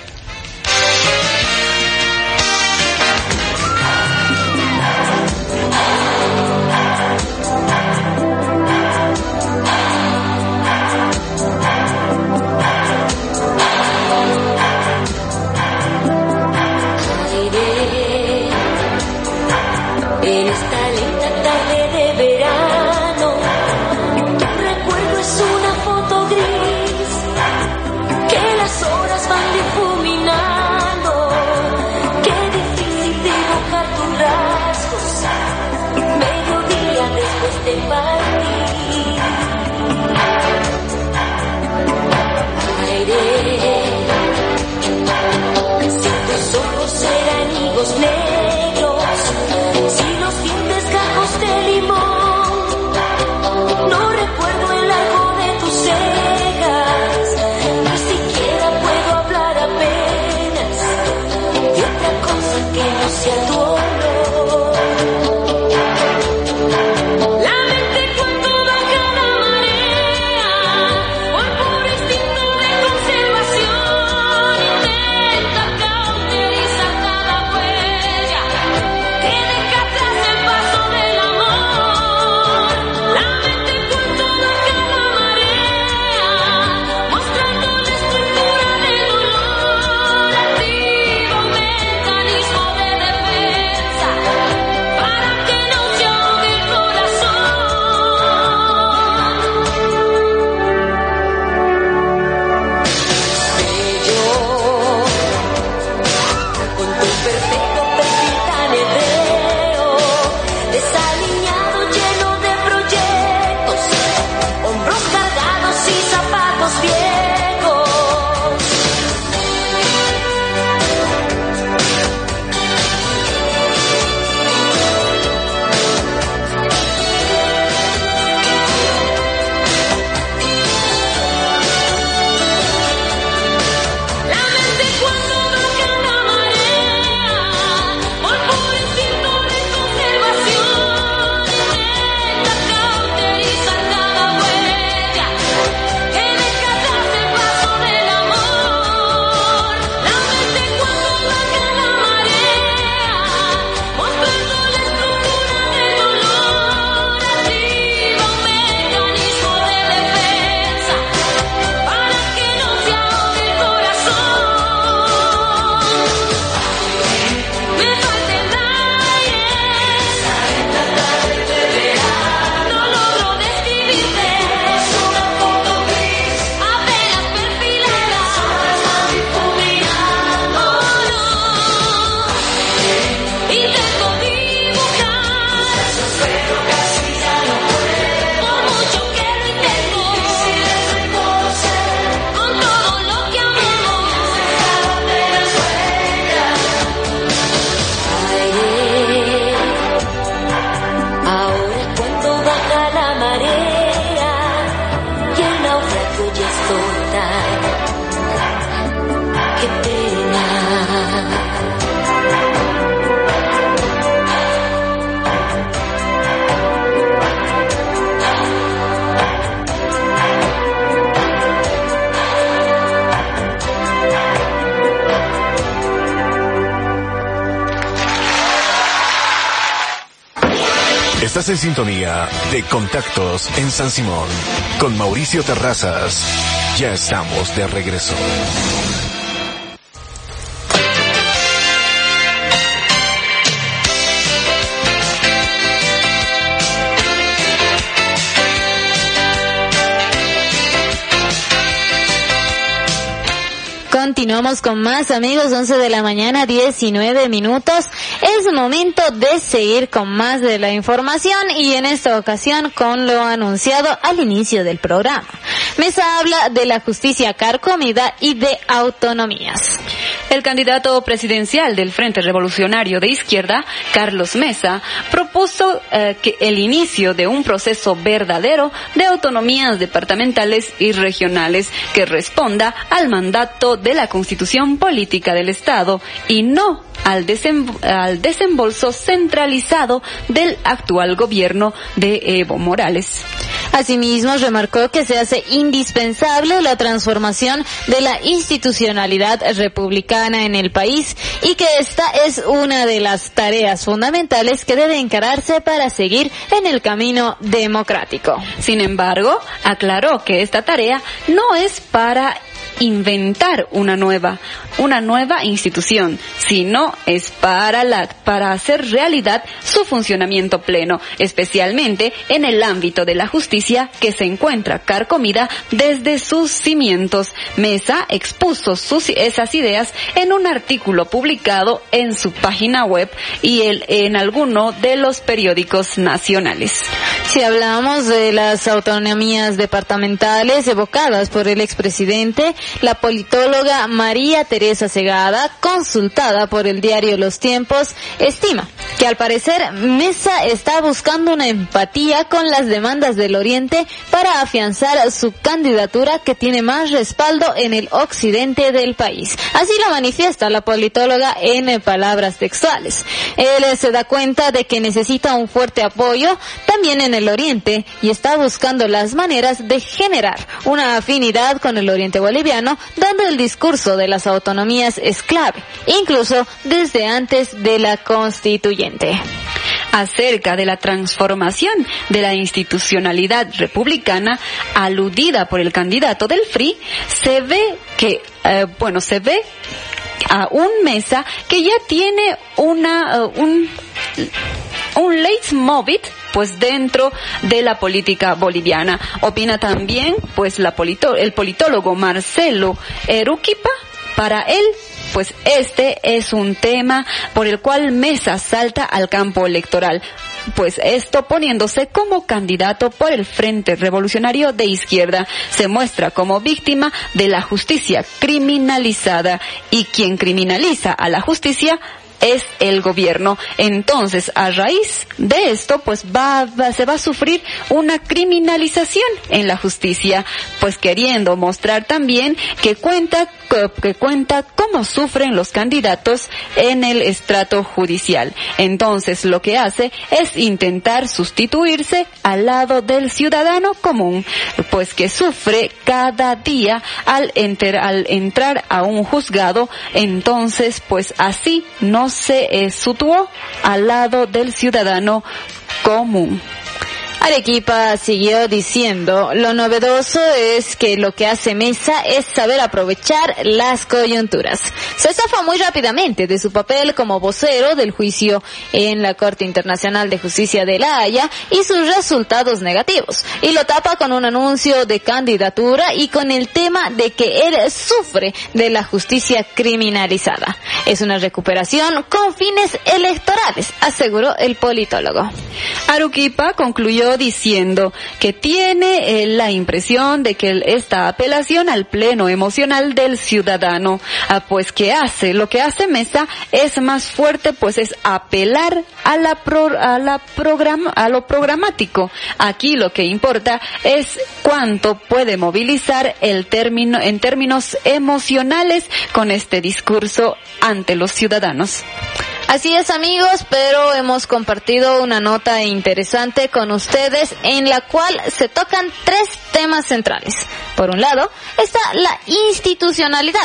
En esta linda tarde de verano, tu recuerdo es una foto gris, que las horas van difuminando. Qué difícil dibujar tus rasgos, mediodía después de partir. Aire, si tus ojos eran higos negros, si los dientes gajos de limón, no recuerdo el largo de tus cejas, ni siquiera puedo hablar apenas de otra cosa que no sea tu olor. La mente cuando baja la marea, por puro instinto de conservación, intenta cauterizar cada huella que deja atrás el paso del amor. La mente cuando baja la marea, mostrando la estructura del dolor, activa un mecanismo de defensa para que no se ahogue el corazón. Bello, con tu perfecto perfil tan hebreo, desaliñado lleno de proyectos, hombros cargados y zapatos viejos. La mente cuando baja la marea, por puro instinto de conservación, intenta cauterizar cada huella que deja atrás el paso del amor. La mente cuando baja la marea, mostrando la estructura del dolor, activa un mecanismo de defensa para que no se ahogue el corazón. Me falta el aire, esta tarde de verano, no logro describirte, es una foto gris, apenas perfilada, las horas van difuminando. Intento dibujar esos, pero casi ya no puedo, por mucho que lo intento, difícil es reconocer con todo lo que amamos, dejado apenas huellas. Aire, ahora cuando baja la marea y el naufragio ya es total, qué pena. Estás en sintonía de Contactos en San Simón con Mauricio Terrazas. Ya estamos de regreso. Continuamos con más, amigos, 11 de la mañana, 19 minutos. Es momento de seguir con más de la información y en esta ocasión con lo anunciado al inicio del programa. Mesa habla de la justicia carcomida y de autonomías. El candidato presidencial del Frente Revolucionario de Izquierda, Carlos Mesa, propuso que el inicio de un proceso verdadero de autonomías departamentales y regionales que responda al mandato de la Constitución Política del Estado y no al desembolso centralizado del actual gobierno de Evo Morales. Asimismo, remarcó que se hace indispensable la transformación de la institucionalidad republicana en el país y que esta es una de las tareas fundamentales que debe encararse para seguir en el camino democrático. Sin embargo, aclaró que esta tarea no es para inventar una nueva institución, sino es para hacer realidad su funcionamiento pleno, especialmente en el ámbito de la justicia que se encuentra carcomida desde sus cimientos. Mesa expuso esas ideas en un artículo publicado en su página web y en alguno de los periódicos nacionales. Si hablamos de las autonomías departamentales evocadas por el expresidente, la politóloga María Teresa Segada, consultada por el diario Los Tiempos, estima que al parecer Mesa está buscando una empatía con las demandas del Oriente para afianzar su candidatura que tiene más respaldo en el occidente del país. Así lo manifiesta la politóloga en palabras textuales. Él se da cuenta de que necesita un fuerte apoyo también en el Oriente y está buscando las maneras de generar una afinidad con el Oriente boliviano, donde el discurso de las autonomías es clave, incluso desde antes de la constituyente. Acerca de la transformación de la institucionalidad republicana aludida por el candidato del FRI, se ve a un Mesa que ya tiene un leitmotiv pues dentro de la política boliviana. Opina también pues el politólogo Marcelo Eruquipa. Para él, pues este es un tema por el cual Mesa salta al campo electoral, pues esto poniéndose como candidato por el Frente Revolucionario de Izquierda, se muestra como víctima de la justicia criminalizada, y quien criminaliza a la justicia es el gobierno. Entonces, a raíz de esto, pues se va a sufrir una criminalización en la justicia, pues queriendo mostrar también que cuenta cómo sufren los candidatos en el estrato judicial. Entonces, lo que hace es intentar sustituirse al lado del ciudadano común, pues que sufre cada día al entrar a un juzgado. Entonces, pues así no se situó al lado del ciudadano común. Arequipa siguió diciendo, lo novedoso es que lo que hace Mesa es saber aprovechar las coyunturas. Se zafa muy rápidamente de su papel como vocero del juicio en la Corte Internacional de Justicia de La Haya y sus resultados negativos, y lo tapa con un anuncio de candidatura y con el tema de que él sufre de la justicia criminalizada. Es una recuperación con fines electorales, aseguró el politólogo. Arequipa concluyó diciendo que tiene la impresión de que esta apelación al pleno emocional del ciudadano, pues lo que hace Mesa es más fuerte, pues es apelar a lo programático. Aquí lo que importa es cuánto puede movilizar en términos emocionales con este discurso ante los ciudadanos. Así es, amigos, pero hemos compartido una nota interesante con ustedes en la cual se tocan 3 temas centrales. Por un lado, está la institucionalidad,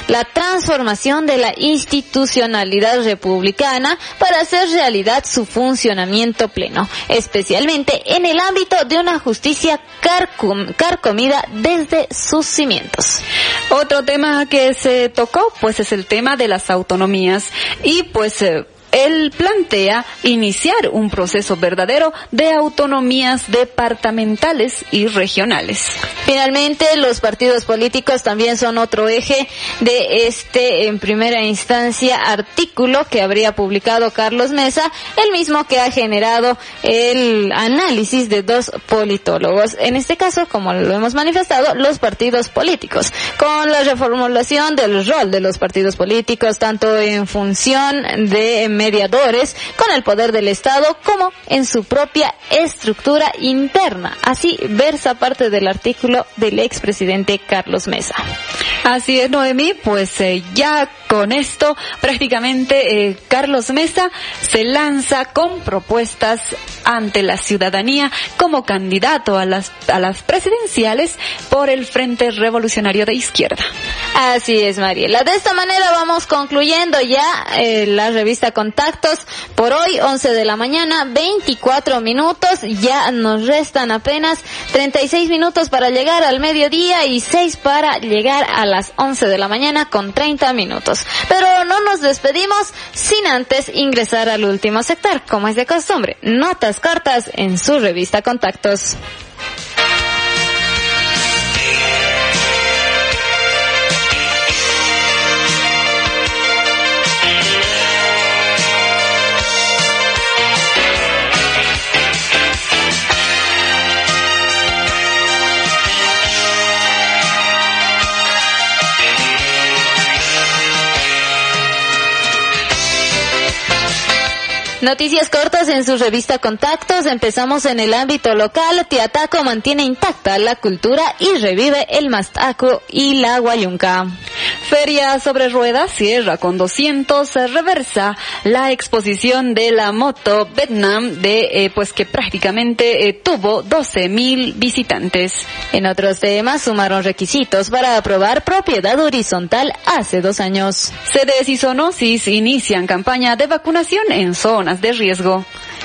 la transformación de la institucionalidad republicana para hacer realidad su funcionamiento pleno, especialmente en el ámbito de una justicia carcomida desde sus cimientos. Otro tema que se tocó, pues, es el tema de las autonomías y, pues, él plantea iniciar un proceso verdadero de autonomías departamentales y regionales. Finalmente, los partidos políticos también son otro eje de en primera instancia, artículo que habría publicado Carlos Mesa, el mismo que ha generado el análisis de dos politólogos. En este caso, como lo hemos manifestado, los partidos políticos, con la reformulación del rol de los partidos políticos, tanto en función de mediadores con el poder del Estado como en su propia estructura interna. Así versa parte del artículo del expresidente Carlos Mesa. Así es, Noemí, pues ya con esto prácticamente Carlos Mesa se lanza con propuestas ante la ciudadanía como candidato a las presidenciales por el Frente Revolucionario de Izquierda. Así es, Mariela. De esta manera vamos concluyendo ya la revista Contactos por hoy, 11 de la mañana, 24 minutos. Ya nos restan apenas 36 minutos para llegar al mediodía y 6 para llegar a las 11 de la mañana con 30 minutos. Pero no nos despedimos sin antes ingresar al último sector, como es de costumbre, notas cortas en su revista Contactos. Noticias cortas en su revista Contactos. Empezamos en el ámbito local. Tiataco mantiene intacta la cultura y revive el mastaco y la guayunca. Feria sobre ruedas cierra con 200 reversa la exposición de la moto Vietnam pues que prácticamente tuvo 12,000 visitantes. En otros temas, sumaron requisitos para aprobar propiedad horizontal hace 2 años. CDS y Zoonosis inician campaña de vacunación en zonas de riesgo.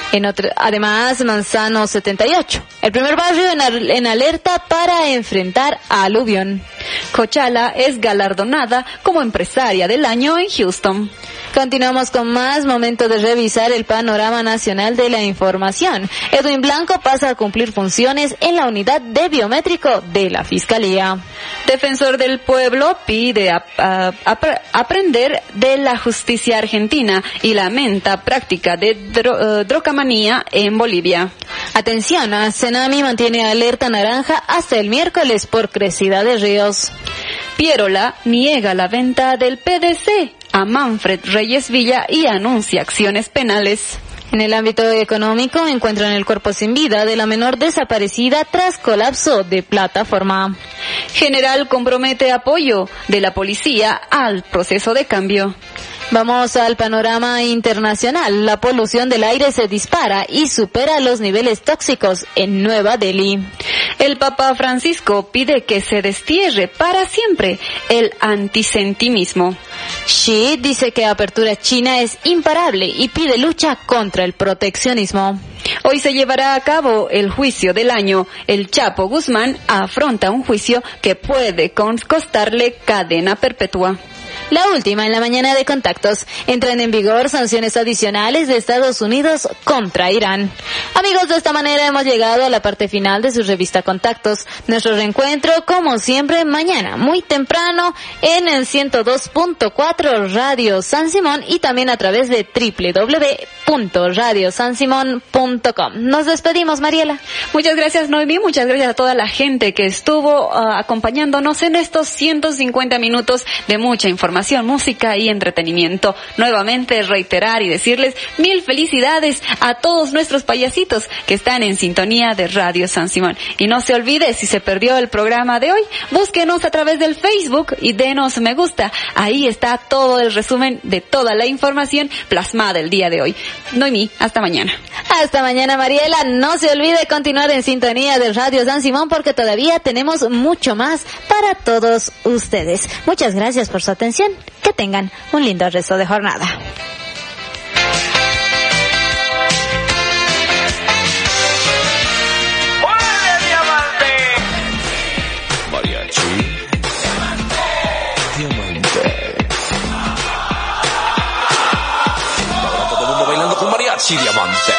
Además, Manzano 78, el primer barrio en alerta para enfrentar a aluvión. Cochala es galardonada como empresaria del año en Houston. Continuamos con más, momento de revisar el panorama nacional de la información. Edwin Blanco pasa a cumplir funciones en la unidad de biométrico de la Fiscalía. Defensor del Pueblo pide aprender de la justicia argentina y lamenta práctica de drogamanía en Bolivia. Atención, Senami mantiene alerta naranja hasta el miércoles por crecida de ríos. Pierola niega la venta del PDC a Manfred Reyes Villa y anuncia acciones penales. En el ámbito económico, encuentran el cuerpo sin vida de la menor desaparecida tras colapso de plataforma. General compromete apoyo de la policía al proceso de cambio. Vamos al panorama internacional. La polución del aire se dispara y supera los niveles tóxicos en Nueva Delhi. El Papa Francisco pide que se destierre para siempre el antisemitismo. Xi dice que apertura china es imparable y pide lucha contra el proteccionismo. Hoy se llevará a cabo el juicio del año. El Chapo Guzmán afronta un juicio que puede costarle cadena perpetua. La última en la mañana de Contactos. Entran en vigor sanciones adicionales de Estados Unidos contra Irán. Amigos, de esta manera hemos llegado a la parte final de su revista Contactos. Nuestro reencuentro, como siempre, mañana, muy temprano, en el 102.4 Radio San Simón y también a través de www.radiosansimon.com. Nos despedimos, Mariela. Muchas gracias, Noemí. Muchas gracias a toda la gente que estuvo acompañándonos en estos 150 minutos de mucha información información, música y entretenimiento. Nuevamente reiterar y decirles 1000 felicidades a todos nuestros payasitos que están en sintonía de Radio San Simón. Y no se olvide, si se perdió el programa de hoy, búsquenos a través del Facebook y denos me gusta. Ahí está todo el resumen de toda la información plasmada el día de hoy. Noemí, hasta mañana. Hasta mañana, Mariela. No se olvide continuar en sintonía de Radio San Simón porque todavía tenemos mucho más para todos ustedes. Muchas gracias por su atención. Que tengan un lindo resto de jornada. Diamante.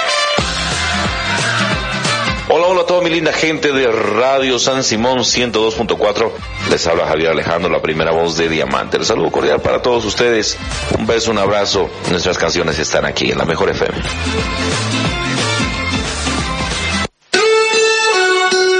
Hola a toda mi linda gente de Radio San Simón 102.4. Les habla Javier Alejandro, la primera voz de Diamante. Les saludo cordial para todos ustedes. Un beso, un abrazo. Nuestras canciones están aquí en la Mejor FM.